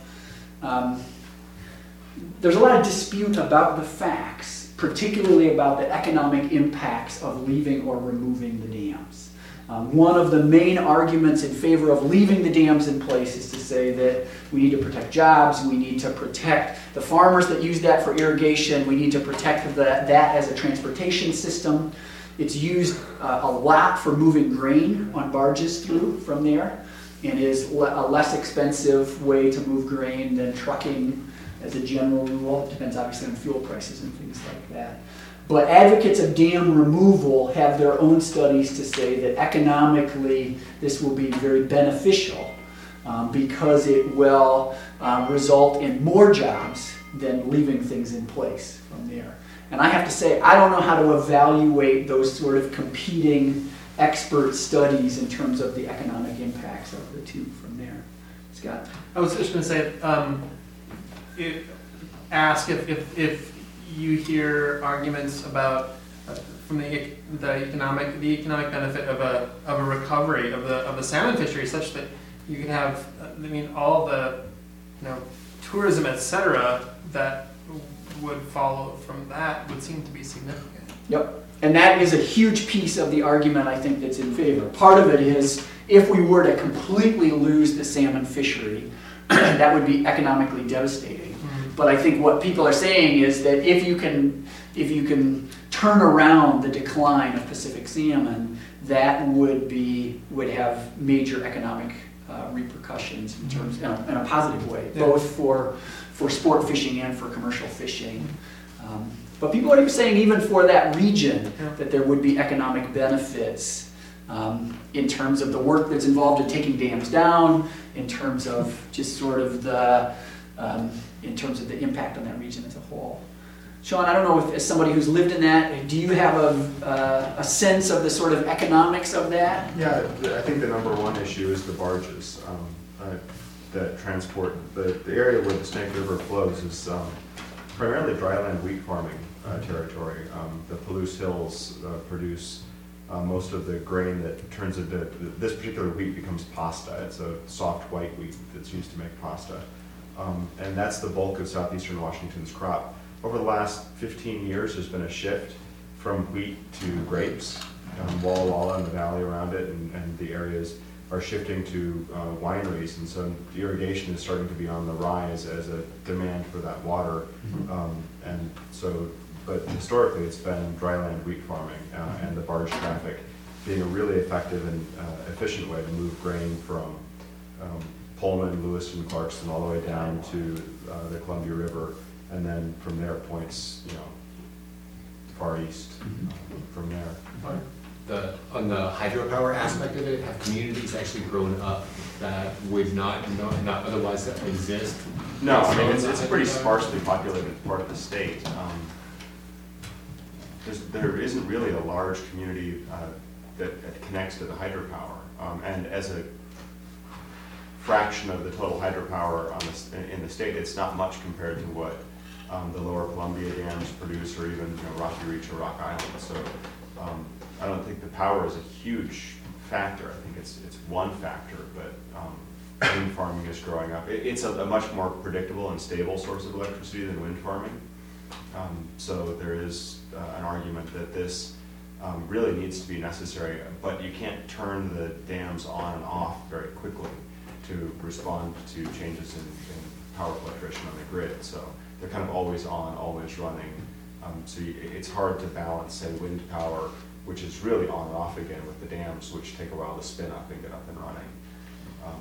um, there's a lot of dispute about the facts, particularly about the economic impacts of leaving or removing the dams. Um, one of the main arguments in favor of leaving the dams in place is to say that we need to protect jobs, we need to protect the farmers that use that for irrigation, we need to protect the, that as a transportation system. It's used uh, a lot for moving grain on barges through from there, and is le- a less expensive way to move grain than trucking as a general rule. It depends obviously on fuel prices and things like that. But advocates of dam removal have their own studies to say that economically this will be very beneficial um, because it will um, result in more jobs than leaving things in place from there. And I have to say, I don't know how to evaluate those sort of competing expert studies in terms of the economic impacts of the two from there. Scott? I was just going to say, um, it, ask if, if, if you hear arguments about uh, from the the economic the economic benefit of a of a recovery of the of the salmon fishery, such that you could have, I mean, all the you know tourism, et cetera, that would follow from that would seem to be significant. Yep. And that is a huge piece of the argument, I think, that's in favor. Part of it is, if we were to completely lose the salmon fishery, that would be economically devastating. Mm-hmm. But I think what people are saying is that if you can, if you can turn around the decline of Pacific salmon, that would be, would have major economic uh, repercussions in terms, in a, in a positive way, Yeah. both for, for sport fishing and for commercial fishing. Um, but people are even saying even for that region, Yeah. that there would be economic benefits um, in terms of the work that's involved in taking dams down, in terms of just sort of the, um, in terms of the impact on that region as a whole. Sean, I don't know if, as somebody who's lived in that, do you have a, uh, a sense of the sort of economics of that? Yeah, the- I think the number one issue is the barges um, uh, that transport. The, the area where the Snake River flows is um, primarily dryland wheat farming uh, territory. Um, the Palouse Hills uh, produce uh, most of the grain that turns into, this particular wheat becomes pasta. It's a soft white wheat that's used to make pasta. Um, and that's the bulk of southeastern Washington's crop. Over the last fifteen years, there's been a shift from wheat to grapes. Um, Walla Walla and the valley around it, and, and the areas are shifting to uh, wineries, and so irrigation is starting to be on the rise as a demand for that water. Um, and so, but historically, it's been dryland wheat farming uh, and the barge traffic being a really effective and uh, efficient way to move grain from um, Pullman, Lewiston, Clarkston, all the way down to uh, the Columbia River. And then from there points, you know, far east from there. The, on the hydropower aspect of it, have communities actually grown up that would not, no- not otherwise exist? No, I mean, it's, it's a pretty sparsely populated part of the state. Um, there's, there isn't really a large community uh, that, that connects to the hydropower. Um, and as a fraction of the total hydropower on the, in the state, it's not much compared to what um, the lower Columbia dams produce, or even, you know, Rocky Reach or Rock Island. So um, I don't think the power is a huge factor. I think it's it's one factor, but um, wind farming is growing up. It, it's a, a much more predictable and stable source of electricity than wind farming. Um, so there is uh, an argument that this um, really needs to be necessary, but you can't turn the dams on and off very quickly to respond to changes in, in power fluctuation on the grid. So they're kind of always on, always running. Um, so you, it's hard to balance, say, wind power, which is really on and off again, with the dams, which take a while to spin up and get up and running. Um,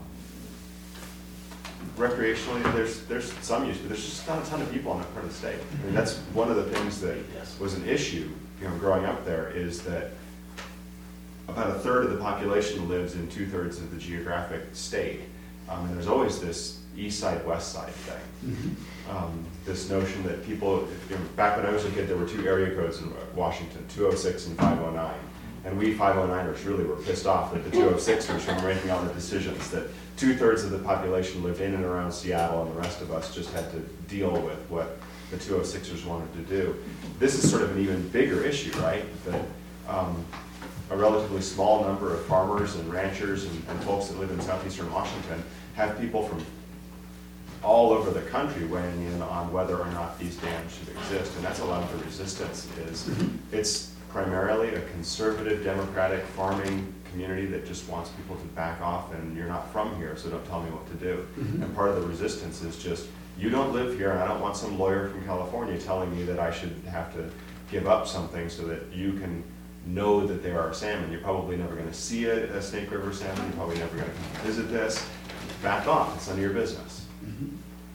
recreationally, there's there's some use, but there's just not a ton of people on that part of the state. I mean, that's one of the things that was an issue, you know, growing up there, is that about a third of the population lives in two thirds of the geographic state. Um, and there's always this east side, west side thing. Mm-hmm. um, this notion that people, you know, back when I was a kid, there were two area codes in Washington, two oh six and five oh nine. And we five oh niners really were pissed off that the two oh sixers were making all the decisions, that two thirds of the population lived in and around Seattle, and the rest of us just had to deal with what the two oh sixers wanted to do. This is sort of an even bigger issue, right? That um, a relatively small number of farmers and ranchers and, and folks that live in southeastern Washington have people from all over the country weighing in on whether or not these dams should exist. And that's a lot of the resistance is. It's primarily a conservative, democratic farming community that just wants people to back off, and you're not from here, so don't tell me what to do. Mm-hmm. And part of the resistance is just, you don't live here, and I don't want some lawyer from California telling me that I should have to give up something so that you can know that there are salmon. You're probably never going to see a, a Snake River salmon. You're probably never going to visit this. Back off. It's none of your business. Mm-hmm.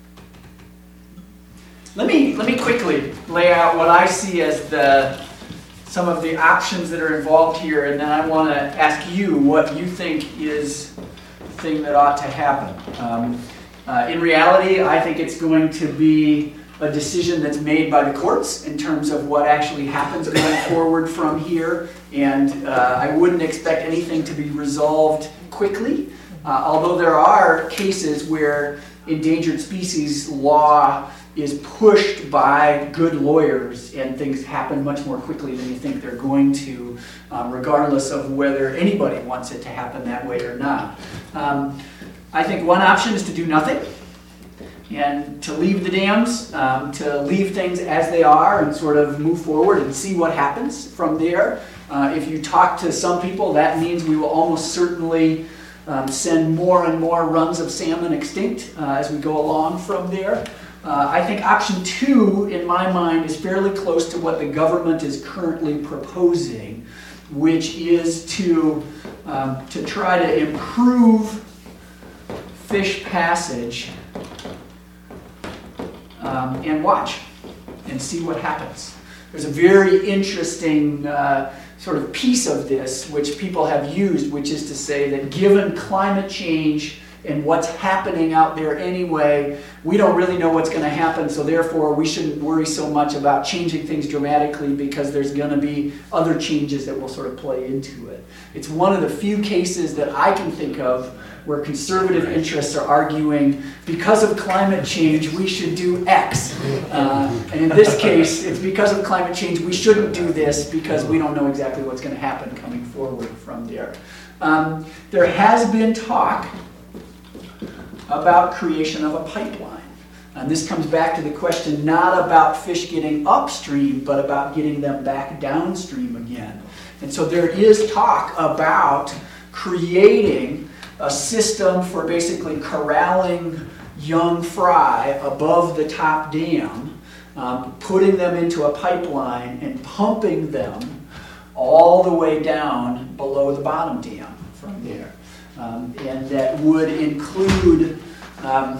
Let me let me quickly lay out what I see as the some of the options that are involved here, and then I want to ask you what you think is the thing that ought to happen. Um, uh, in reality, I think it's going to be a decision that's made by the courts in terms of what actually happens going forward from here, and uh, I wouldn't expect anything to be resolved quickly, uh, although there are cases where endangered species law is pushed by good lawyers and things happen much more quickly than you think they're going to, um, regardless of whether anybody wants it to happen that way or not. Um, I think one option is to do nothing and to leave the dams, um, to leave things as they are and sort of move forward and see what happens from there. Uh, if you talk to some people, that means we will almost certainly um, send more and more runs of salmon extinct uh, as we go along from there. Uh, I think option two, in my mind, is fairly close to what the government is currently proposing. which is to, um, to try to improve fish passage um, and watch and see what happens. There's a very interesting uh, sort of piece of this which people have used, which is to say that given climate change and what's happening out there anyway, we don't really know what's going to happen, so therefore we shouldn't worry so much about changing things dramatically because there's going to be other changes that will sort of play into it. It's one of the few cases that I can think of where conservative interests are arguing because of climate change we should do X. Uh, and in this case, it's because of climate change we shouldn't do this because we don't know exactly what's going to happen coming forward from there. Um, there has been talk about creation of a pipeline. And this comes back to the question not about fish getting upstream, but about getting them back downstream again. And so there is talk about creating a system for basically corralling young fry above the top dam, um, putting them into a pipeline and pumping them all the way down below the bottom dam from there. Um, and that would include, um,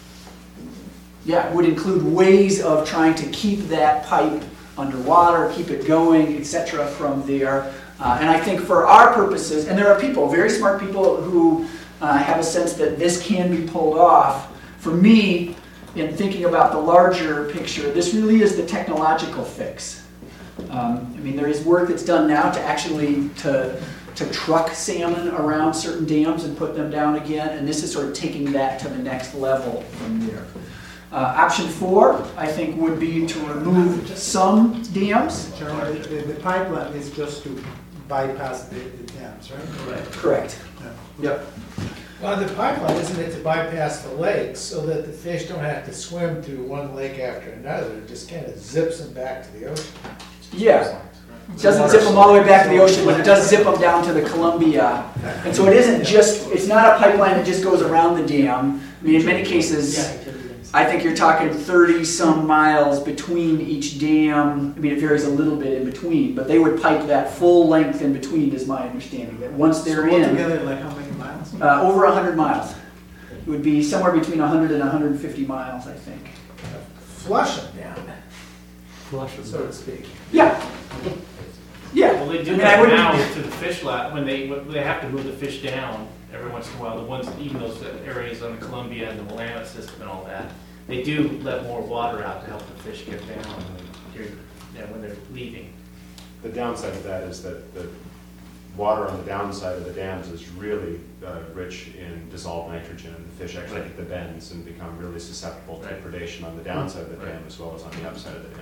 yeah, would include ways of trying to keep that pipe underwater, keep it going, et cetera from there. Uh, and I think for our purposes, and there are people, very smart people who uh, have a sense that this can be pulled off. For me, in thinking about the larger picture, this really is the technological fix. Um, I mean, there is work that's done now to actually to to truck salmon around certain dams and put them down again, and this is sort of taking that to the next level from there. Uh, option four, I think, would be to remove some dams. Jeremy, the, the pipeline is just to bypass the, the dams, right? Correct. Correct. Yeah. Yep. Well, the pipeline, isn't it to bypass the lakes so that the fish don't have to swim through one lake after another? It just kind of zips them back to the ocean. Yeah. It doesn't zip them all the way back to the ocean, but it does zip them down to the Columbia. And so it isn't just, it's not a pipeline that just goes around the dam. I mean, in many cases, I think you're talking thirty some miles between each dam. I mean, it varies a little bit in between, but they would pipe that full length in between, is my understanding. That once they're so in, altogether, like how many miles? Uh, over one hundred miles. It would be somewhere between one hundred and one hundred fifty miles, I think. Flush them down, Flush them. so to speak. Yeah. Yeah. Well, they do I mean, that I wouldn't- now to the fish lab, when they, when they have to move the fish down every once in a while, the ones, even those areas on the Columbia and the Willamette system and all that, they do let more water out to help the fish get down when they're, yeah, when they're leaving. The downside of that is that the water on the downside of the dams is really uh, rich in dissolved nitrogen, and the fish actually hit the bends and become really susceptible to Right. predation on the downside of the dam as well as on the upside of the dam.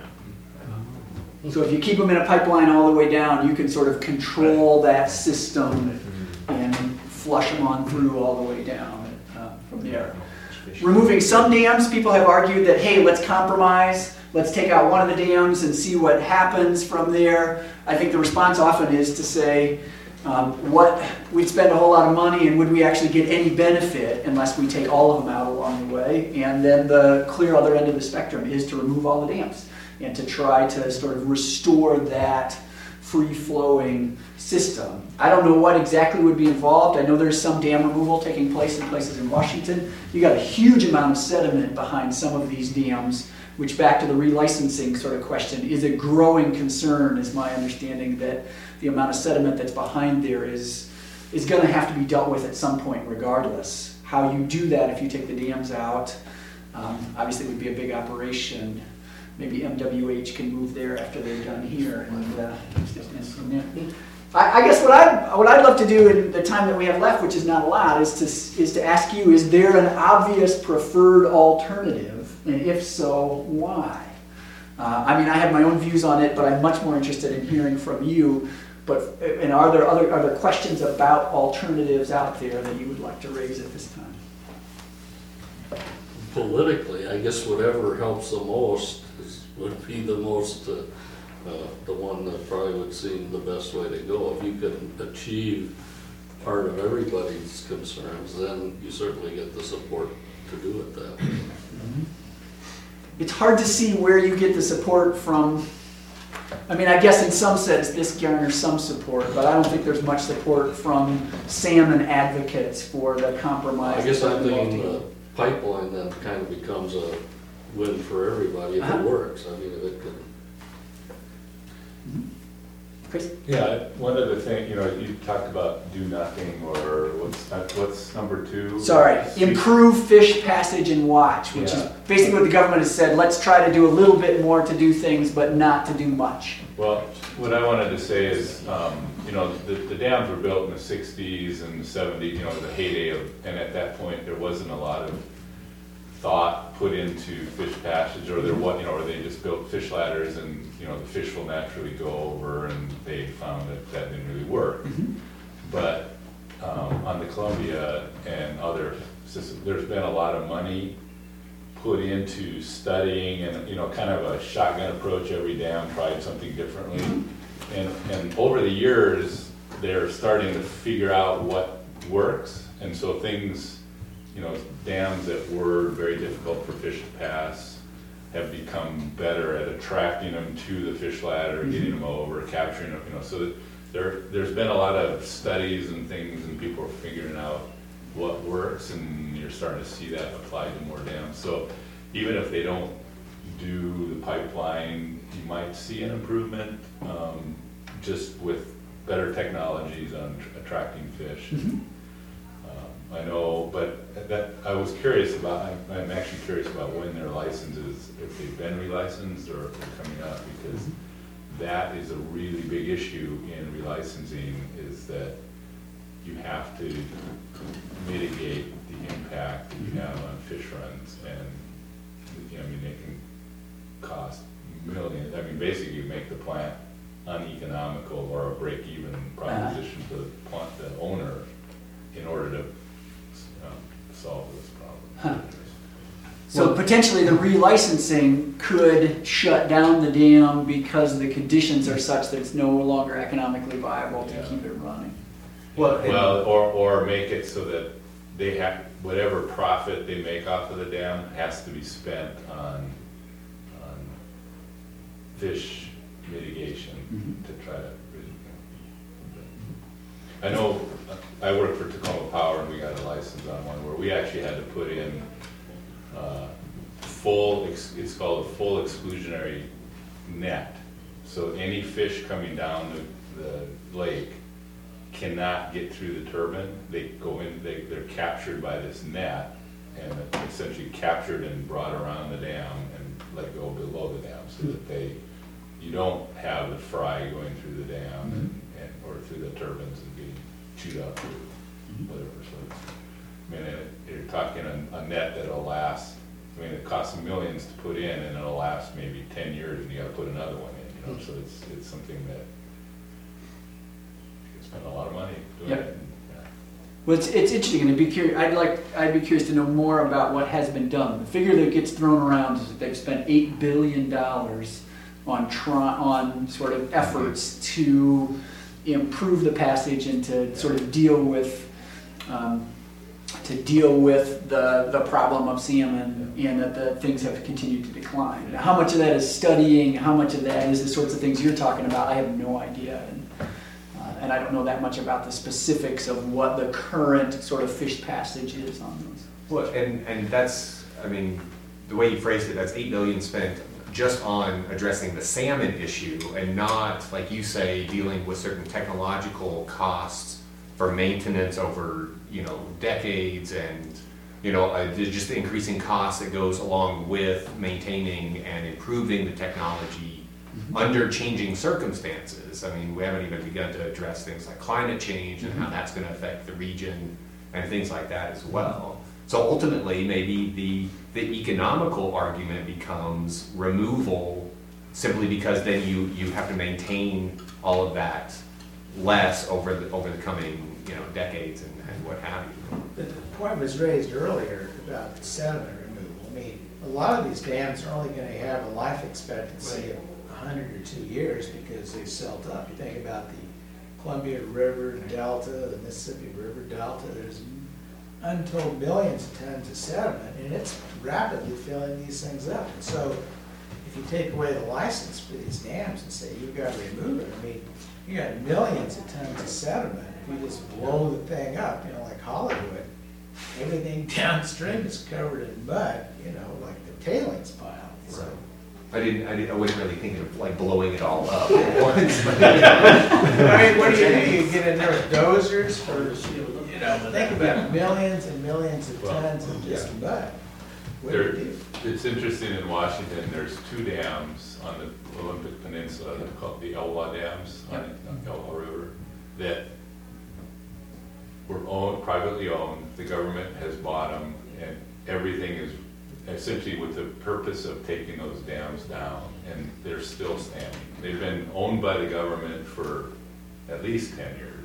So if you keep them in a pipeline all the way down, you can sort of control that system and flush them on through all the way down uh, from there. Removing some dams, people have argued that, hey, let's compromise. Let's take out one of the dams and see what happens from there. I think the response often is to say, um, what we'd spend a whole lot of money and would we actually get any benefit unless we take all of them out along the way? And then the clear other end of the spectrum is to remove all the dams and to try to sort of restore that free-flowing system. I don't know what exactly would be involved. I know there's some dam removal taking place in places in Washington. You got a huge amount of sediment behind some of these dams, which, back to the relicensing sort of question, is a growing concern, is my understanding, that the amount of sediment that's behind there is, is going to have to be dealt with at some point regardless. How you do that if you take the dams out, um, obviously would be a big operation. Maybe M W H can move there after they're done here. And, uh, and I, I guess what I'd, what I'd love to do in the time that we have left, which is not a lot, is to, is to ask you, is there an obvious preferred alternative? And if so, why? Uh, I mean, I have my own views on it, but I'm much more interested in hearing from you. But, and are there other are there questions about alternatives out there that you would like to raise at this time? Politically, I guess whatever helps the most is, would be the most, uh, uh, the one that probably would seem the best way to go. If you can achieve part of everybody's concerns, then you certainly get the support to do it that way. Mm-hmm. It's hard to see where you get the support from I mean, I guess in some sense this garners some support, but I don't think there's much support from salmon advocates for the compromise. I guess that I'm we're thinking involved the pipeline then kind of becomes a win for everybody if Uh-huh. it works. I mean, if it could. Chris? Yeah, one other thing, you know, you talked about do nothing, or what's, uh, what's number two? Sorry, improve fish passage and watch, which is Yeah. basically what the government has said, let's try to do a little bit more to do things, but not to do much. Well, what I wanted to say is, um, you know, the, the dams were built in the sixties and the seventies, you know, the heyday of, and at that point, there wasn't a lot of thought put into fish passage, or there was, you know, or they just built fish ladders and, you know, the fish will naturally go over, and they found that that didn't really work. But um, on the Columbia and other systems, there's been a lot of money put into studying and, you know, kind of a shotgun approach. Every dam tried something differently. And, and over the years, they're starting to figure out what works. And so things, you know, dams that were very difficult for fish to pass have become better at attracting them to the fish ladder, getting them over, capturing them, you know, so that there, there's been a lot of studies and things, and people are figuring out what works, and you're starting to see that applied to more dams. So even if they don't do the pipeline, you might see an improvement, um, just with better technologies on tr- attracting fish. Mhm. I know, but that, I was curious about, I'm, I'm actually curious about when their licenses, if they've been relicensed or if they're coming up, because that is a really big issue in relicensing, is that you have to mitigate the impact that you have on fish runs, and, you know, I mean, it can cost millions. I mean, basically you make the plant uneconomical or a break-even proposition to the plant, the owner, in order to solve this problem. Huh. So potentially the relicensing could shut down the dam because the conditions are such that it's no longer economically viable to Yeah. keep it running. Well, well, or, or make it so that they have, whatever profit they make off of the dam has to be spent on, on fish mitigation Mhm. to try to. I know, I work for Tacoma Power, and we got a license on one where we actually had to put in uh, full, ex- it's called a full exclusionary net. So any fish coming down the, the lake cannot get through the turbine. They go in, they, they're captured by this net, and essentially captured and brought around the dam and let go below the dam, so that they, you don't have the fry going through the dam and, and or through the turbines and being chewed up or whatever. So it's, I mean, it, you're talking a, a net that'll last, I mean, it costs millions to put in, and it'll last maybe ten years, and you gotta put another one in, you know, so it's, it's something that you spend a lot of money doing Yep. it. Yeah. Well, it's, it's interesting, and I'd be curious, I'd like, I'd be curious to know more about what has been done. The figure that gets thrown around is that they've spent eight billion dollars on try, on sort of efforts to improve the passage and to sort of deal with, um, to deal with the, the problem of salmon, and that the things have continued to decline. Now, how much of that is studying, how much of that is the sorts of things you're talking about, I have no idea. And, uh, and I don't know that much about the specifics of what the current sort of fish passage is on those. Well, and, and that's, I mean, the way you phrased it, that's eight billion spent just on addressing the salmon issue, and not, like you say, dealing with certain technological costs for maintenance over, you know, decades, and, you know, uh, just the increasing cost that goes along with maintaining and improving the technology mm-hmm. under changing circumstances. I mean, we haven't even begun to address things like climate change and mm-hmm. how that's going to affect the region and things like that as well. So ultimately, maybe the, the economical argument becomes removal, simply because then you, you have to maintain all of that less over the, over the coming, you know, decades and, and what have you. The point was raised earlier about sediment removal. I mean, a lot of these dams are only going to have a life expectancy of a hundred or two years because they silt up. You think about the Columbia River Delta, the Mississippi River Delta, there's untold millions of tons of sediment, and it's rapidly filling these things up. And so if you take away the license for these dams and say you've got to remove it, I mean, you got millions of tons of sediment. If you just blow the thing up, you know, like Hollywood, everything downstream is covered in mud, you know, like the tailings pile. So. Right. I didn't, I didn't, I wasn't really thinking of like blowing it all up at once. I mean, what do you do? You get in there with dozers for, you know, think about millions and millions of tons of just mud. What do you There, do? it's interesting in Washington, there's two dams on the Olympic Peninsula, they're called the Elwha dams on the Elwha River, that were owned, privately owned, the government has bought them, and everything is essentially with the purpose of taking those dams down, and they're still standing. They've been owned by the government for at least ten years.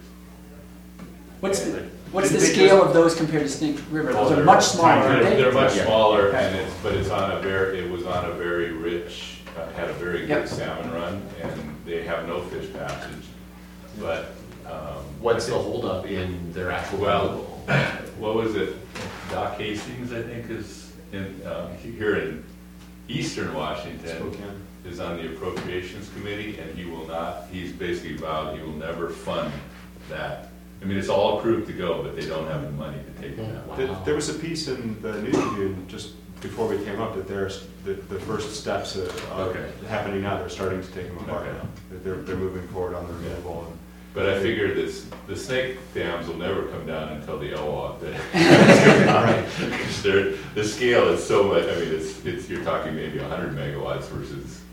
What's And the, what's the they just- scale of those compared to Snake River? Oh, Those are they're much smaller, tiny. aren't they? They're much Yeah. smaller, Okay. and it's, but it's on a very, it was on a very rich, uh, had a very Yep. good salmon run, and they have no fish passage. But, um. What's the holdup in their actual Well, removal? what was it? Doc Hastings, I think, is in, um, here in eastern Washington, Spokane. is on the appropriations committee, and he will not, he's basically vowed he will never fund that. I mean, it's all approved to go, but they don't have the money to take it down. There, there was a piece in the News Tribune just before we came up that there's, the, the first steps are are Okay. happening now, they're starting to take them apart Okay. now. That They're, they're moving forward on the removal and. But I figured this, the snake dams will never come down until the Elwha. Right. Because they're, the scale is so much, I mean, it's, it's, you're talking maybe a hundred megawatts versus,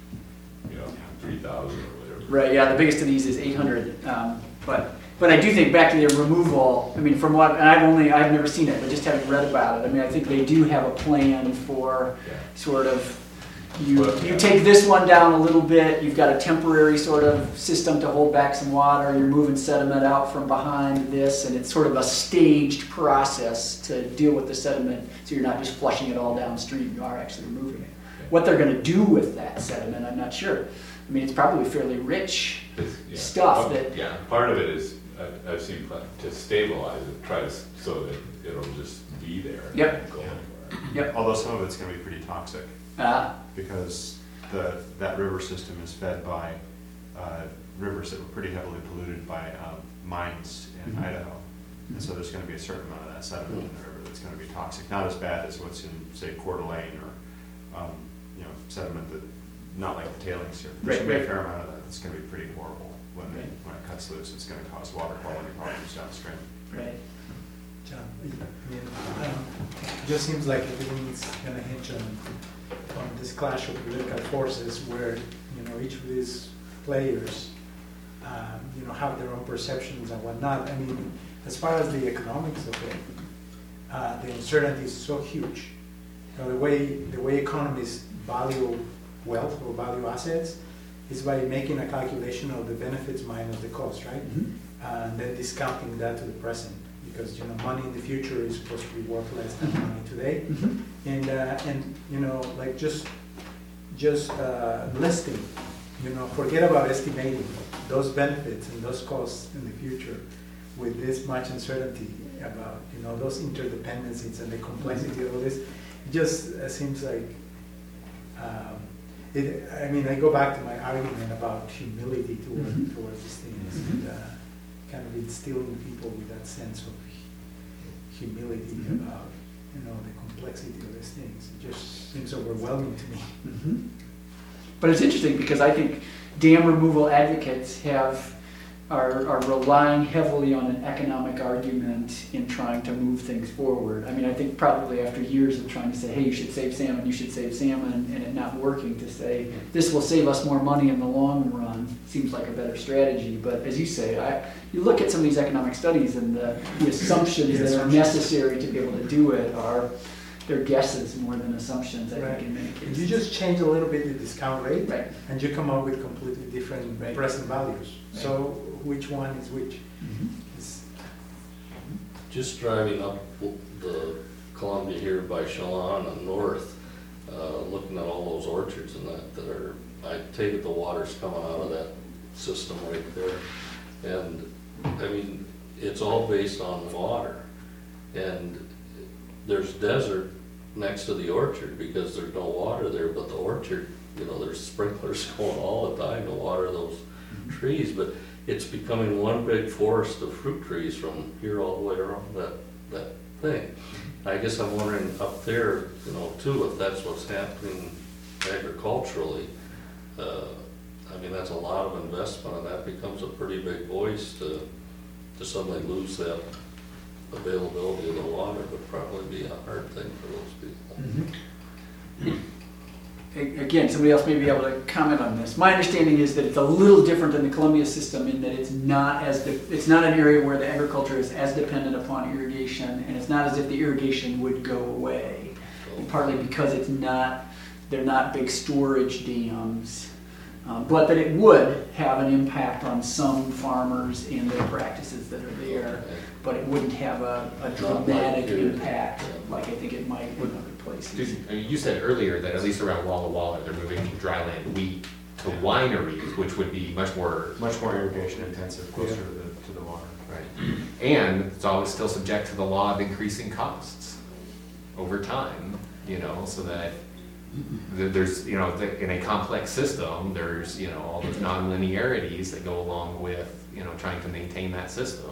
you know, three thousand or whatever. Right, yeah, the biggest of these is eight hundred, um, but, but I do think back to their removal, I mean, from what, and I've only, I've never seen it, but just having read about it, I mean, I think they do have a plan for Yeah. sort of, you, Well, you yeah. take this one down a little bit, you've got a temporary sort of system to hold back some water, you're moving sediment out from behind this, and it's sort of a staged process to deal with the sediment, so you're not just flushing it all downstream, you are actually removing it. What they're gonna do with that sediment, I'm not sure. I mean, it's probably fairly rich It's- yeah. stuff Oh, that, Yeah, part of it is, I- I've seen pla- to stabilize it, try to, s- so that it'll just be there. and Yep. not go anywhere. yep, Although some of it's gonna be pretty toxic, uh, because the, that river system is fed by, uh, rivers that were pretty heavily polluted by, um, mines in Mhm. Idaho. And so there's gonna be a certain amount of that sediment in the river that's gonna be toxic, not as bad as what's in, say, Coeur d'Alene or, um, you know, sediment that, not like the tailings here. There's Right, gonna be a right. fair amount of that that's gonna be pretty horrible when, they- when it cuts loose, it's gonna cause water quality problems downstream. right. John, I mean, um, it just seems like everything's gonna hinge on, on this clash of political forces where, you know, each of these players, um, you know, have their own perceptions and whatnot. I mean, as far as the economics of it, uh, the uncertainty is so huge. You know, the way, the way economists value wealth or value assets is by making a calculation of the benefits minus the cost, right? Mhm. And then discounting that to the present, because, you know, money in the future is supposed to be worth less than money today. Mhm. And, uh, and, you know, like just, just, uh, listing, you know, forget about estimating those benefits and those costs in the future with this much uncertainty about, you know, those interdependencies and the complexity of all this. It just uh, seems like, um, it, I mean, I go back to my argument about humility toward, Mhm. towards these things, Mhm. and uh, kind of instilling people with that sense of humility Mhm. about, you know, the complexity of these things. It just seems overwhelming to me. Mhm. But it's interesting because I think dam removal advocates have, are, are relying heavily on an economic argument in trying to move things forward. I mean, I think probably after years of trying to say, hey, you should save salmon, you should save salmon, and it not working, to say, this will save us more money in the long run, seems like a better strategy. But as you say, I, you look at some of these economic studies and the, the assumptions that are necessary to be able to do it are, they're guesses more than assumptions, I Right. think, in many cases. You just change a little bit the discount rate, Right. and you come up with completely different Right. present values. Right. So which one is which? Mhm. It's- Just driving up the Columbia here by Chelan and north, uh, looking at all those orchards and that, that are, I take it the water's coming out of that system right there. And, I mean, it's all based on water. And there's desert next to the orchard because there's no water there, but the orchard, you know, there's sprinklers going all the time to water those trees, but it's becoming one big forest of fruit trees from here all the way around that, that thing. I guess I'm wondering up there, you know, too, if that's what's happening agriculturally. Uh, I mean, that's a lot of investment, and that becomes a pretty big voice to, to suddenly lose that availability of the water would probably be a hard thing for those people. A- Again, somebody else may be able to comment on this. My understanding is that it's a little different than the Columbia system in that it's not as de- it's not an area where the agriculture is as dependent upon irrigation, and it's not as if the irrigation would go away. And partly because it's not they're not big storage dams, um, but that it would have an impact on some farmers and their practices that are there. But it wouldn't have a, a dramatic impact like I think it might in other places. Dude, I mean, you said earlier that at least around Walla Walla, they're moving from dryland wheat to wineries, which would be much more Much more irrigation intensive, closer to the, to the water. right. And it's always still subject to the law of increasing costs over time, you know, so that th- there's, you know, the- in a complex system, there's, you know, all those non-linearities that go along with, you know, trying to maintain that system.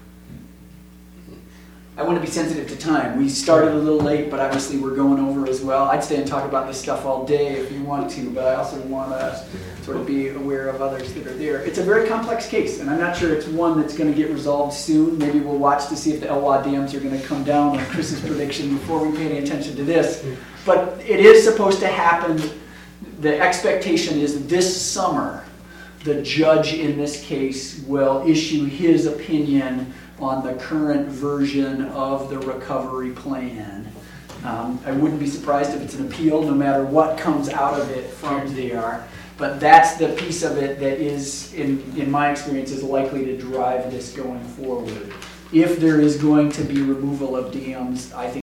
I want to be sensitive to time. We started a little late, but obviously we're going over as well. I'd stay and talk about this stuff all day if you want to, but I also want to sort of be aware of others that are there. It's a very complex case, and I'm not sure it's one that's going to get resolved soon. Maybe we'll watch to see if the Elwha dams are going to come down on Chris's prediction before we pay any attention to this. But it is supposed to happen. The expectation is this summer, the judge in this case will issue his opinion on the current version of the recovery plan. Um, I wouldn't be surprised if it's an appeal, no matter what comes out of it from there. But that's the piece of it that is, in, in my experience, is likely to drive this going forward. If there is going to be removal of dams, I think